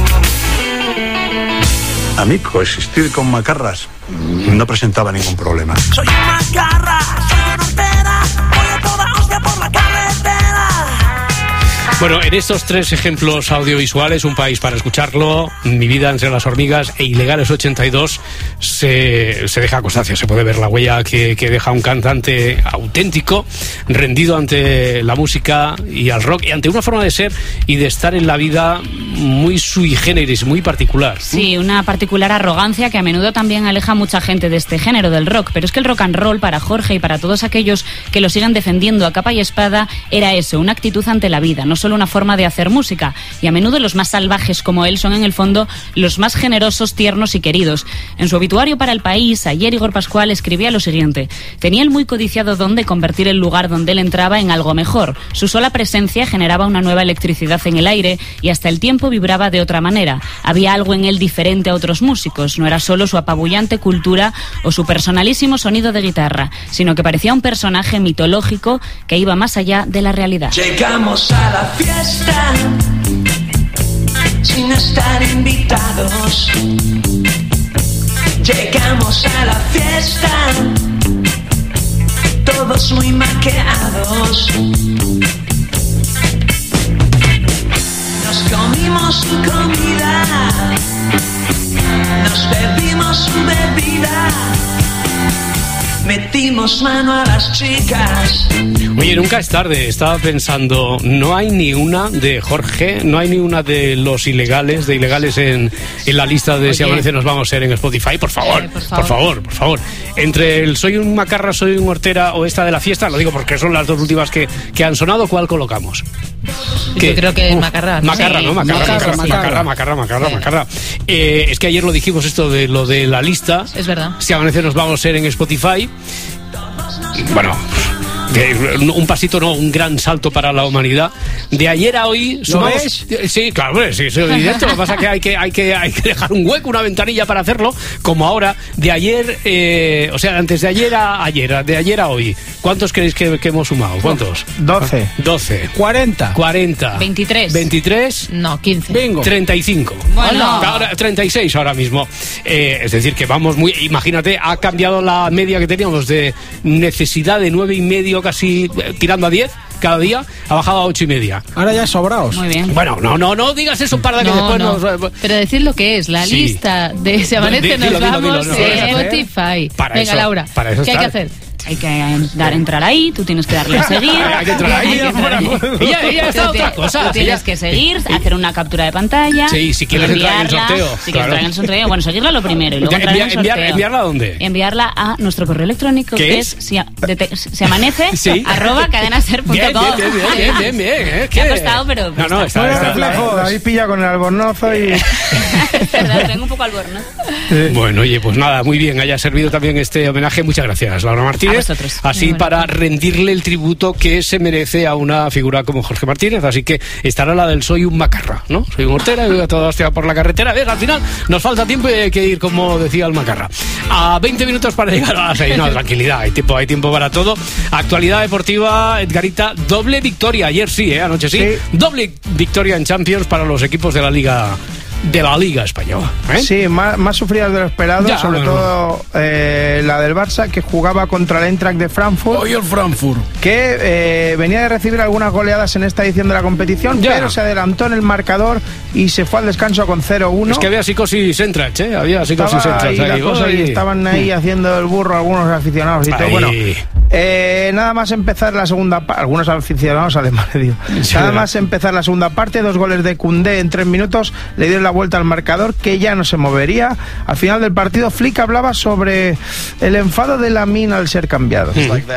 A mí coexistir con macarras no presentaba ningún problema. Soy un macarra, soy una hortera, voy a toda hostia por la carretera. Bueno, en estos tres ejemplos audiovisuales, Un país para escucharlo, Mi vida entre las hormigas e Ilegales ochenta y dos, se, se deja constancia, se puede ver la huella que, que deja un cantante auténtico, rendido ante la música y al rock, y ante una forma de ser y de estar en la vida muy sui generis, muy particular. Sí, una particular arrogancia que a menudo también aleja a mucha gente de este género del rock, pero es que el rock and roll para Jorge y para todos aquellos que lo siguen defendiendo a capa y espada era eso, una actitud ante la vida, no solo una forma de hacer música, y a menudo los más salvajes como él son en el fondo los más generosos, tiernos y queridos. En su obituario para El País, ayer Igor Pascual escribía lo siguiente: tenía el muy codiciado don de convertir el lugar donde él entraba en algo mejor. Su sola presencia generaba una nueva electricidad en el aire y hasta el tiempo vibraba de otra manera. Había algo en él diferente a otros músicos, no era solo su apabullante cultura o su personalísimo sonido de guitarra, sino que parecía un personaje mitológico que iba más allá de la realidad. Llegamos a la fiesta sin estar invitados. Llegamos a la fiesta todos muy maqueados. Nos comimos su comida, nos bebimos su bebida, metimos mano a las chicas. Oye, nunca es tarde. Estaba pensando, no hay ni una de Jorge, no hay ni una de los ilegales, de ilegales en, en la lista de Oye. Si amanece nos vamos a ser en Spotify. Por favor, eh, por favor, por favor, por favor. Entre el soy un macarra, soy un hortera o esta de la fiesta, lo digo porque son las dos últimas que, que han sonado, ¿cuál colocamos? ¿Qué? Yo creo que uh, Macarra. Macarra, sí. ¿no? Macarra, macarra, macarra, sí. macarra, macarra, macarra, sí. macarra. Eh, es que ayer lo dijimos esto de lo de la lista. Es verdad. Si amanece nos vamos a ser en Spotify. Bueno, Un pasito, no, un gran salto para la humanidad. De ayer a hoy sumamos... Sí, claro, sí, es evidente. Lo que pasa es que hay que, hay que hay que dejar un hueco, una ventanilla para hacerlo, como ahora. De ayer, eh, o sea, antes de ayer a ayer, de ayer a hoy, ¿cuántos creéis que, que hemos sumado? ¿Cuántos? doce. doce. cuarenta. cuarenta. veintitrés. veintitrés. No, quince. Bingo. treinta y cinco. Bueno. Ahora, treinta y seis ahora mismo. Eh, es decir, que vamos muy... Imagínate, ha cambiado la media que teníamos de necesidad de nueve y medio, casi eh, tirando a diez cada día, ha bajado a ocho y media. Ahora ya sobraos. Muy bien. Bueno, no, no, no digas eso para que No, después no. nos... Pero decir lo que es, la Sí. lista de Se Amanece Dilo, Nos dilo, dilo, Vamos no, en no, no. Spotify. Para Venga, eso- Laura, para eso ¿qué hay que está. hacer? Hay que dar, entrar ahí, tú tienes que darle a seguir. Hay que entrar ahí. Hay que entrar ahí. Y ya, y ya está Tú otra te- cosa. Tú tienes Sí, que seguir, hacer una captura de pantalla. Sí, si quieres entrar en el enviarla, sorteo, Si quieres claro. entrar en el sorteo, bueno, seguirla lo primero y luego Ya, entrar en el enviar- enviar- sorteo. ¿Enviarla a dónde? Enviarla a nuestro correo electrónico, ¿Qué que es? es, si, de te- se amanece, Sí. arroba cadenaser punto com. Bien, bien, bien, bien, bien, bien, ¿eh? Me ha ¿Qué? costado, pero... No, no, está, Buenos está. reflejos. Habéis pillado con el albornozo y... Es verdad, tengo un poco albornoz. Bueno, oye, pues nada, muy bien, haya servido también este homenaje. Muchas gracias, Laura Martínez. A vosotros. Así Muy bueno. para rendirle el tributo que se merece a una figura como Jorge Martínez. Así que estará la del soy un macarra, ¿no? Soy un hortera y voy a toda hostia por la carretera. ¿Ves? Al final nos falta tiempo y hay que ir, como decía el macarra. A veinte minutos para llegar a las seis. No, tranquilidad, hay tiempo, hay tiempo para todo. Actualidad deportiva, Edgarita, doble victoria. Ayer sí, ¿eh? Anoche sí. Sí. Doble victoria en Champions para los equipos de la Liga... de la Liga Española, ¿eh? Sí, más, más sufridas de lo esperado, Ya, sobre bueno. todo eh, la del Barça, que jugaba contra el Eintracht de Frankfurt. Hoy el Frankfurt. Que eh, venía de recibir algunas goleadas en esta edición de la competición, Ya. pero se adelantó en el marcador y se fue al descanso con cero uno. Es que había psicosis Entrach, ¿eh? Había psicosis Estaba Entrach. ahí la ahí. cosa y Uy. estaban ahí haciendo el burro algunos aficionados y todo. Ahí. Bueno, eh, nada más empezar la segunda parte, algunos aficionados además le digo. Sí, nada ¿verdad? más empezar la segunda parte, dos goles de Koundé en tres minutos le dieron la vuelta al marcador, que ya no se movería. Al final del partido, Flick hablaba sobre el enfado de Lamine al ser cambiado.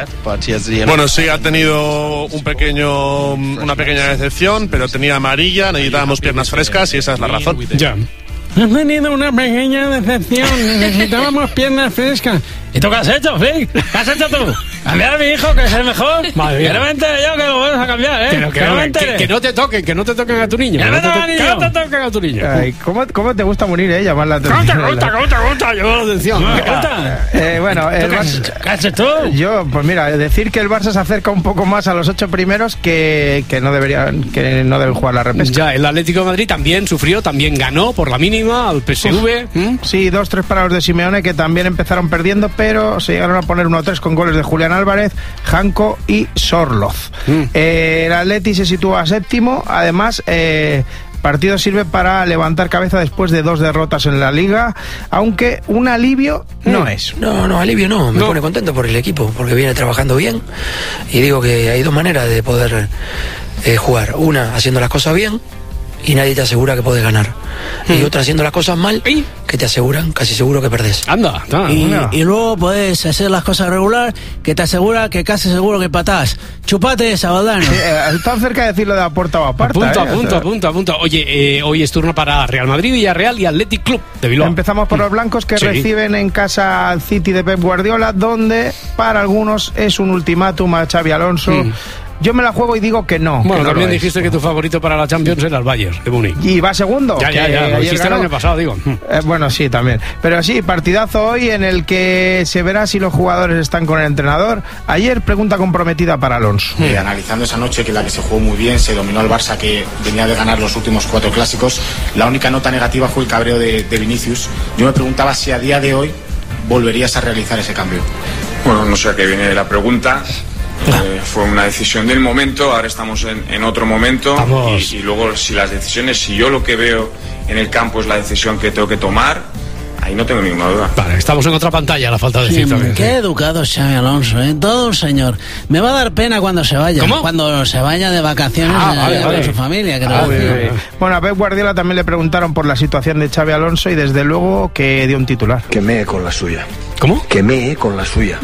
Bueno, sí, ha tenido un pequeño, una pequeña decepción, pero tenía amarilla, necesitábamos piernas frescas y esa es la razón. Ya. Has tenido una pequeña decepción. Necesitábamos piernas frescas. ¿Y tú qué has hecho, Flick? ¿Qué has hecho tú? ¿Cambiar a mi hijo, que es el mejor? Madre mía. Que no me entere yo que lo vas a cambiar, ¿eh? Pero que, que no no, me que, entere. que no te toquen, que no te toquen a tu niño. Que Que no no te, me to- toquen que al no te niño. toquen a tu niño. Ay, ¿cómo, ¿Cómo te gusta morir, eh? Llamar la ¿Cómo atención. te gusta, cómo te gusta? Llamó la atención. ¿Me Venga. gusta? Eh, bueno, el ¿Tú qué has Barça- hecho? ¿Qué has hecho tú? Yo, pues mira, decir que el Barça se acerca un poco más a los ocho primeros que, que no deberían, que no deben jugar la repesca. Ya, el Atlético de Madrid también sufrió, también ganó por la mínima al P S V. ¿Mm? Sí, dos, tres para los de Simeone, que también empezaron perdiendo, pero se llegaron a poner uno tres con goles de Julián Álvarez, Janko y Sorloz. Mm. Eh, el Atleti se sitúa séptimo, además... Eh, partido sirve para levantar cabeza después de dos derrotas en la Liga, aunque un alivio no Mm. es. No, no, alivio no, me No. pone contento por el equipo, porque viene trabajando bien y digo que hay dos maneras de poder eh, jugar, una haciendo las cosas bien y nadie te asegura que puedes ganar, y otra haciendo las cosas mal que te aseguran casi seguro que perdés. Anda, anda, Y, anda. y luego podés hacer las cosas regular, que te asegura que casi seguro que patás. Chupate esa, Valdano. Sí, eh, está cerca de decirlo de a puerta o aparta. Punto, eh, o punto, sea, punto, punto. Oye, eh, hoy es turno para Real Madrid, Villarreal y Athletic Club de Bilbao. Empezamos por los blancos, que Sí. reciben en casa al City de Pep Guardiola, donde para algunos es un ultimátum a Xavi Alonso. Mm. Yo me la juego y digo que no. Bueno, que no también lo es. dijiste que tu favorito para la Champions era el Bayern de Múnich. Y va segundo. Ya, que ya, ya, lo ayer dijiste el ganó. año pasado, digo. Eh, bueno, sí, también. Pero sí, partidazo hoy en el que se verá si los jugadores están con el entrenador. Ayer, pregunta comprometida para Alonso. Eh, analizando esa noche, que la que se jugó muy bien, se dominó al Barça, que venía de ganar los últimos cuatro clásicos, la única nota negativa fue el cabreo de, de Vinicius. Yo me preguntaba si a día de hoy volverías a realizar ese cambio. Bueno, no sé a qué viene la pregunta. Eh, fue una decisión del momento, ahora estamos en, en otro momento y, y luego si las decisiones, si yo lo que veo en el campo es la decisión que tengo que tomar, ahí no tengo ninguna duda. Vale, estamos en otra pantalla, la falta de Sí, decir también. qué educado es Xavi Alonso, ¿eh? Todo un señor. Me va a dar pena cuando se vaya. ¿Cómo? Cuando se vaya de vacaciones Ah, eh, vale, con vale. su familia. Creo. Ah, bien, bien. Bueno, a Pep Guardiola también le preguntaron por la situación de Xavi Alonso y desde luego que dio un titular. Que mee con la suya. ¿Cómo? Que mee con la suya.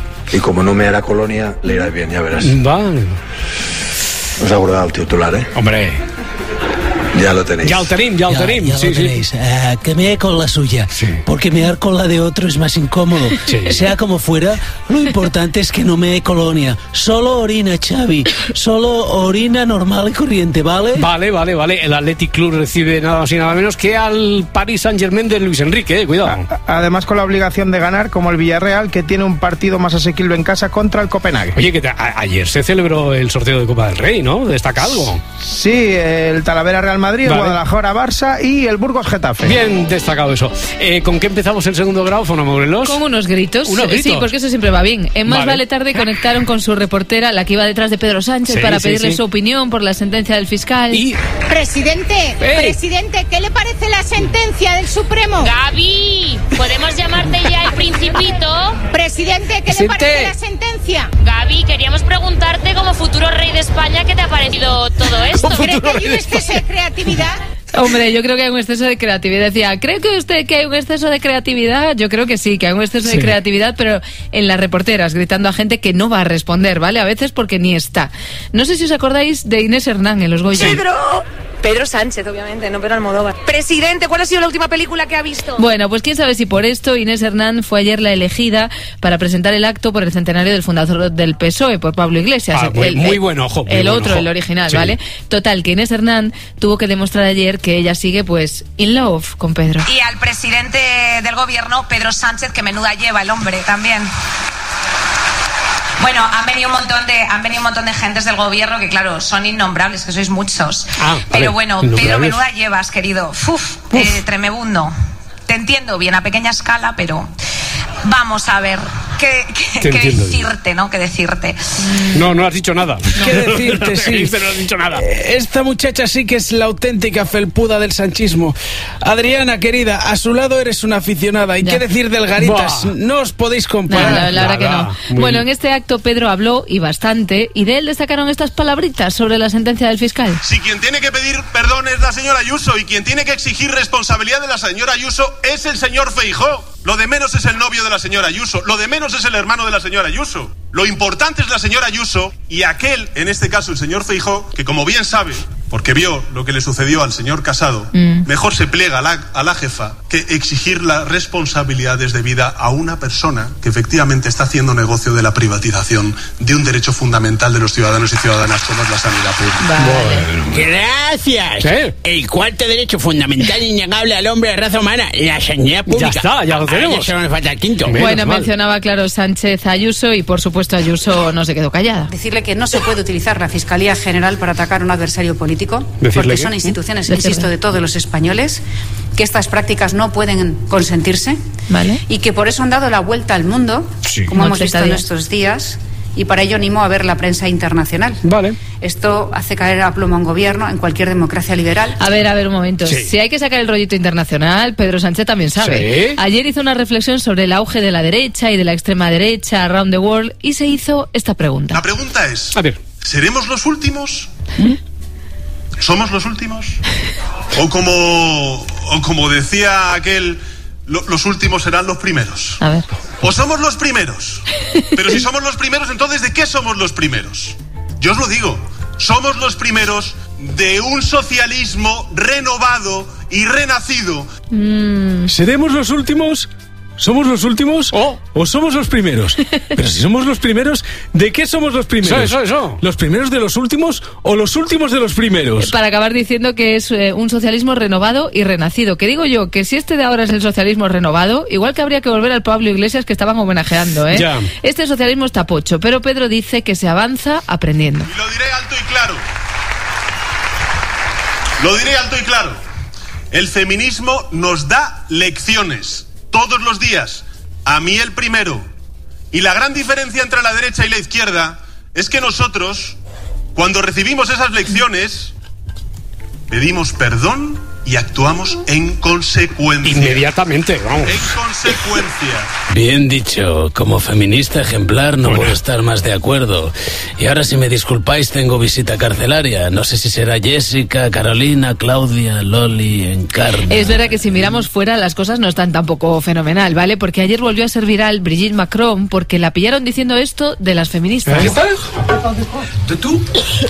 Y como no me hará Colonia, le irá bien, ya verás. Vale. ¿Os ha acordado el titular, eh? Hombre. Ya lo tenéis. Ya lo tenéis, ya lo tenéis. Ya, ya sí, lo tenéis. sí. Uh, que me con la suya, sí. Porque mear con la de otro es más incómodo. Sí. Sea como fuera, lo importante es que no mee colonia. Solo orina, Xavi. Solo orina normal y corriente, ¿vale? Vale, vale, vale. El Athletic Club recibe nada más y nada menos que al Paris Saint-Germain de Luis Enrique, eh, cuidado. Además, con la obligación de ganar, como el Villarreal, que tiene un partido más asequible en casa contra el Copenhague. Oye, que te, a, ayer se celebró el sorteo de Copa del Rey, ¿no? ¿Destaca algo? Sí, el Talavera Real Madrid, vale. El Guadalajara Barça y el Burgos Getafe. Bien destacado eso. Eh, ¿Con qué empezamos el segundo grado, Fona Morelos? Con unos gritos. ¿Unos gritos? Sí, porque eso siempre va bien. En Más vale. Vale Tarde conectaron con su reportera, la que iba detrás de Pedro Sánchez, sí, para sí, pedirle sí. su opinión por la sentencia del fiscal. Y... Presidente, ¡Ey! presidente, ¿qué le parece la sentencia del Supremo? Gaby, ¿podemos llamarte ya el Principito? Presidente, ¿qué Presidente. le parece la sentencia? Gaby, queríamos preguntarte como futuro rey de España, ¿qué te ha parecido todo esto? ¿Cree que hay un exceso de creatividad? Hombre, yo creo que hay un exceso de creatividad. Decía, ¿cree que usted que hay un exceso de creatividad? Yo creo que sí, que hay un exceso sí. de creatividad, pero en las reporteras, gritando a gente que no va a responder, ¿vale? A veces porque ni está. No sé si os acordáis de Inés Hernán en Los Goya. ¡Pedro! Pedro Sánchez, obviamente, no Pedro Almodóvar. Presidente, ¿cuál ha sido la última película que ha visto? Bueno, pues quién sabe si por esto Inés Hernán fue ayer la elegida para presentar el acto por el centenario del fundador del P S O E, por Pablo Iglesias. Ah, el, muy el, buen ojo. Muy el buen otro, ojo. el original, sí. ¿vale? Total, que Inés Hernán tuvo que demostrar ayer que ella sigue, pues, in love con Pedro. Y al presidente del gobierno, Pedro Sánchez, que menuda lleva el hombre también. Bueno, han venido un montón de han venido un montón de gentes del gobierno que, claro, son innombrables, que sois muchos. Ah, pero ver, bueno, Pedro, menuda llevas, querido. Uf, Uf. Eh, tremebundo. Te entiendo bien a pequeña escala, pero vamos a ver qué, qué, qué decirte, bien. ¿no? Qué decirte. No, no has dicho nada. ¿Qué decirte? Sí. No has dicho nada. Esta muchacha sí que es la auténtica felpuda del sanchismo. Adriana, querida, a su lado eres una aficionada. ¿Y ya. qué decir del Garitas? Buah. No os podéis comparar. No, la, la verdad que no. Muy bueno, en este acto Pedro habló, y bastante, y de él destacaron estas palabritas sobre la sentencia del fiscal. Si quien tiene que pedir perdón es la señora Ayuso y quien tiene que exigir responsabilidad de la señora Ayuso es el señor Feijóo. Lo de menos es el novio de la señora Ayuso, lo de menos es el hermano de la señora Ayuso. Lo importante es la señora Ayuso y aquel, en este caso el señor Feijóo, que como bien sabe, porque vio lo que le sucedió al señor Casado, mm. mejor se plega a la, a la jefa que exigir las responsabilidades de vida a una persona que efectivamente está haciendo negocio de la privatización de un derecho fundamental de los ciudadanos y ciudadanas como es la sanidad pública. Vale. Bueno. Gracias. ¿Sí? El cuarto derecho fundamental innegable al hombre de raza humana, la sanidad pública. Ya está, ya lo tenemos. Ya me falta el quinto. Menos bueno, mal. Mencionaba, claro, Sánchez a Ayuso y, por supuesto, Ayuso no se quedó callada. Decirle que no se puede utilizar la Fiscalía General para atacar a un adversario político. Decirle porque que, son instituciones, ¿eh? insisto, de todos los españoles, que estas prácticas no pueden consentirse, ¿vale? Y que por eso han dado la vuelta al mundo, sí. como hemos visto en estos días, y para ello animo a ver la prensa internacional. Vale. Esto hace caer a plomo a un gobierno en cualquier democracia liberal. A ver, a ver, un momento. Sí. Si hay que sacar el rollito internacional, Pedro Sánchez también sabe. ¿Sí? Ayer hizo una reflexión sobre el auge de la derecha y de la extrema derecha around the world y se hizo esta pregunta. La pregunta es, a ver, ¿seremos los últimos? ¿Eh? ¿Somos los últimos? O como, o como decía aquel, lo, los últimos serán los primeros. A ver. O somos los primeros. Pero si somos los primeros, entonces ¿de qué somos los primeros? Yo os lo digo, somos los primeros de un socialismo renovado y renacido. Mm. ¿Seremos los últimos? ¿Somos los últimos oh. o somos los primeros? Pero si somos los primeros, ¿de qué somos los primeros? Eso, eso, eso. ¿Los primeros de los últimos o los últimos de los primeros? Para acabar diciendo que es eh, un socialismo renovado y renacido. Que digo yo, que si este de ahora es el socialismo renovado, igual que habría que volver al Pablo Iglesias que estaban homenajeando, ¿eh? Ya. Este socialismo está pocho, pero Pedro dice que se avanza aprendiendo. Y lo diré alto y claro. Lo diré alto y claro. El feminismo nos da lecciones. Todos los días, a mí el primero. Y la gran diferencia entre la derecha y la izquierda es que nosotros, cuando recibimos esas lecciones, pedimos perdón y actuamos en consecuencia. Inmediatamente, vamos. En consecuencia. Bien dicho, como feminista ejemplar no puedo estar más de acuerdo. Y ahora, si me disculpáis, tengo visita carcelaria. No sé si será Jessica, Carolina, Claudia, Loli, Encarna. Es verdad que si miramos fuera las cosas no están tampoco fenomenal, ¿vale? Porque ayer volvió a ser viral Brigitte Macron porque la pillaron diciendo esto de las feministas. ¿Qué tal? ¿De tú?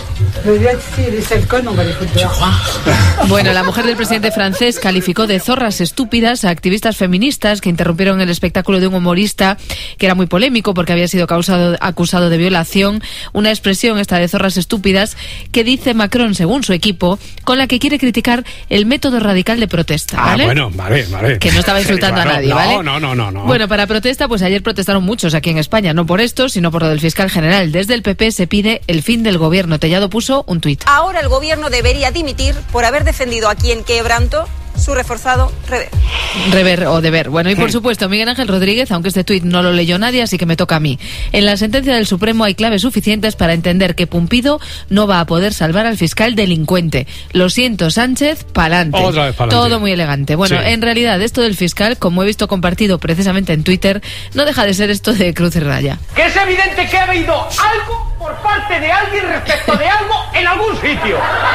Bueno, la mujer del presidente francés calificó de zorras estúpidas a activistas feministas que interrumpieron el espectáculo de un humorista que era muy polémico porque había sido causado, acusado de violación. Una expresión, esta de zorras estúpidas, que dice Macron, según su equipo, con la que quiere criticar el método radical de protesta, ¿vale? Ah, bueno, vale, vale. Que no estaba insultando claro, a nadie, no, ¿vale? No, no, no, no. Bueno, para protesta, pues ayer protestaron muchos aquí en España, no por esto, sino por lo del fiscal general. Desde el P P se pide el fin del gobierno. Tellado puso un tuit. Ahora el gobierno debería dimitir por haber defendido a quien quebrantó su reforzado rever. Rever o deber. Bueno, y por supuesto, Miguel Ángel Rodríguez, aunque este tuit no lo leyó nadie, así que me toca a mí. En la sentencia del Supremo hay claves suficientes para entender que Pumpido no va a poder salvar al fiscal delincuente. Lo siento, Sánchez, pa'lante. Otra vez pa'lante. Todo muy elegante. Bueno, sí. En realidad, esto del fiscal, como he visto compartido precisamente en Twitter, no deja de ser esto de cruz y raya. Que es evidente que ha habido algo por parte de alguien respecto de algo en algún sitio.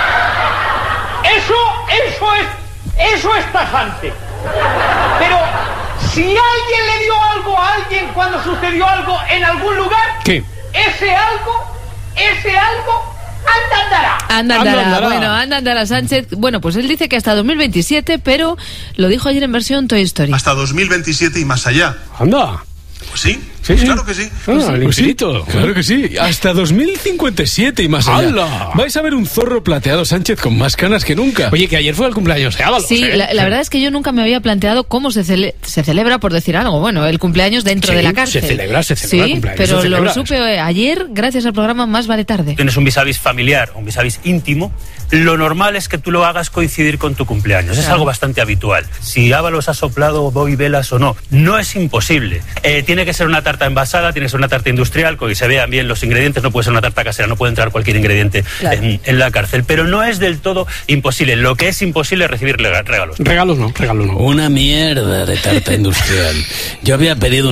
Eso, eso es... Eso es tajante. Pero si alguien le dio algo a alguien cuando sucedió algo en algún lugar, ¿qué? Ese algo, ese algo, anda andará. Anda andará. Anda, bueno, anda andará Sánchez. Bueno, pues él dice que hasta dos mil veintisiete, pero lo dijo ayer en versión Toy Story. Hasta dos mil veintisiete y más allá. Anda. Pues sí, sí, sí. Claro que sí. Ah, pues sí, pues sí, claro que sí. Hasta dos mil cincuenta y siete y más allá. ¡Hala! Vais a ver un zorro plateado Sánchez con más canas que nunca. Oye, que ayer fue el cumpleaños de Ábalos. Sí, ¿eh? la, la verdad es que yo nunca me había planteado cómo se, cele se celebra, por decir algo. Bueno, el cumpleaños dentro sí, de la cárcel. Se celebra, se celebra sí, el cumpleaños. pero se celebra. Lo supe ayer gracias al programa Más Vale Tarde. Tienes un vis a vis familiar, un vis a vis íntimo. Lo normal es que tú lo hagas coincidir con tu cumpleaños. Es algo bastante habitual. Si Ábalos ha soplado hoy velas o no, no es imposible. Eh, tiene que ser una tarta envasada, tiene que ser una tarta industrial, con que se vean bien los ingredientes. No puede ser una tarta casera, no puede entrar cualquier ingrediente claro. en, en la cárcel. Pero no es del todo imposible. Lo que es imposible es recibir regalos. Regalos no, regalos no. Una mierda de tarta industrial. Yo había pedido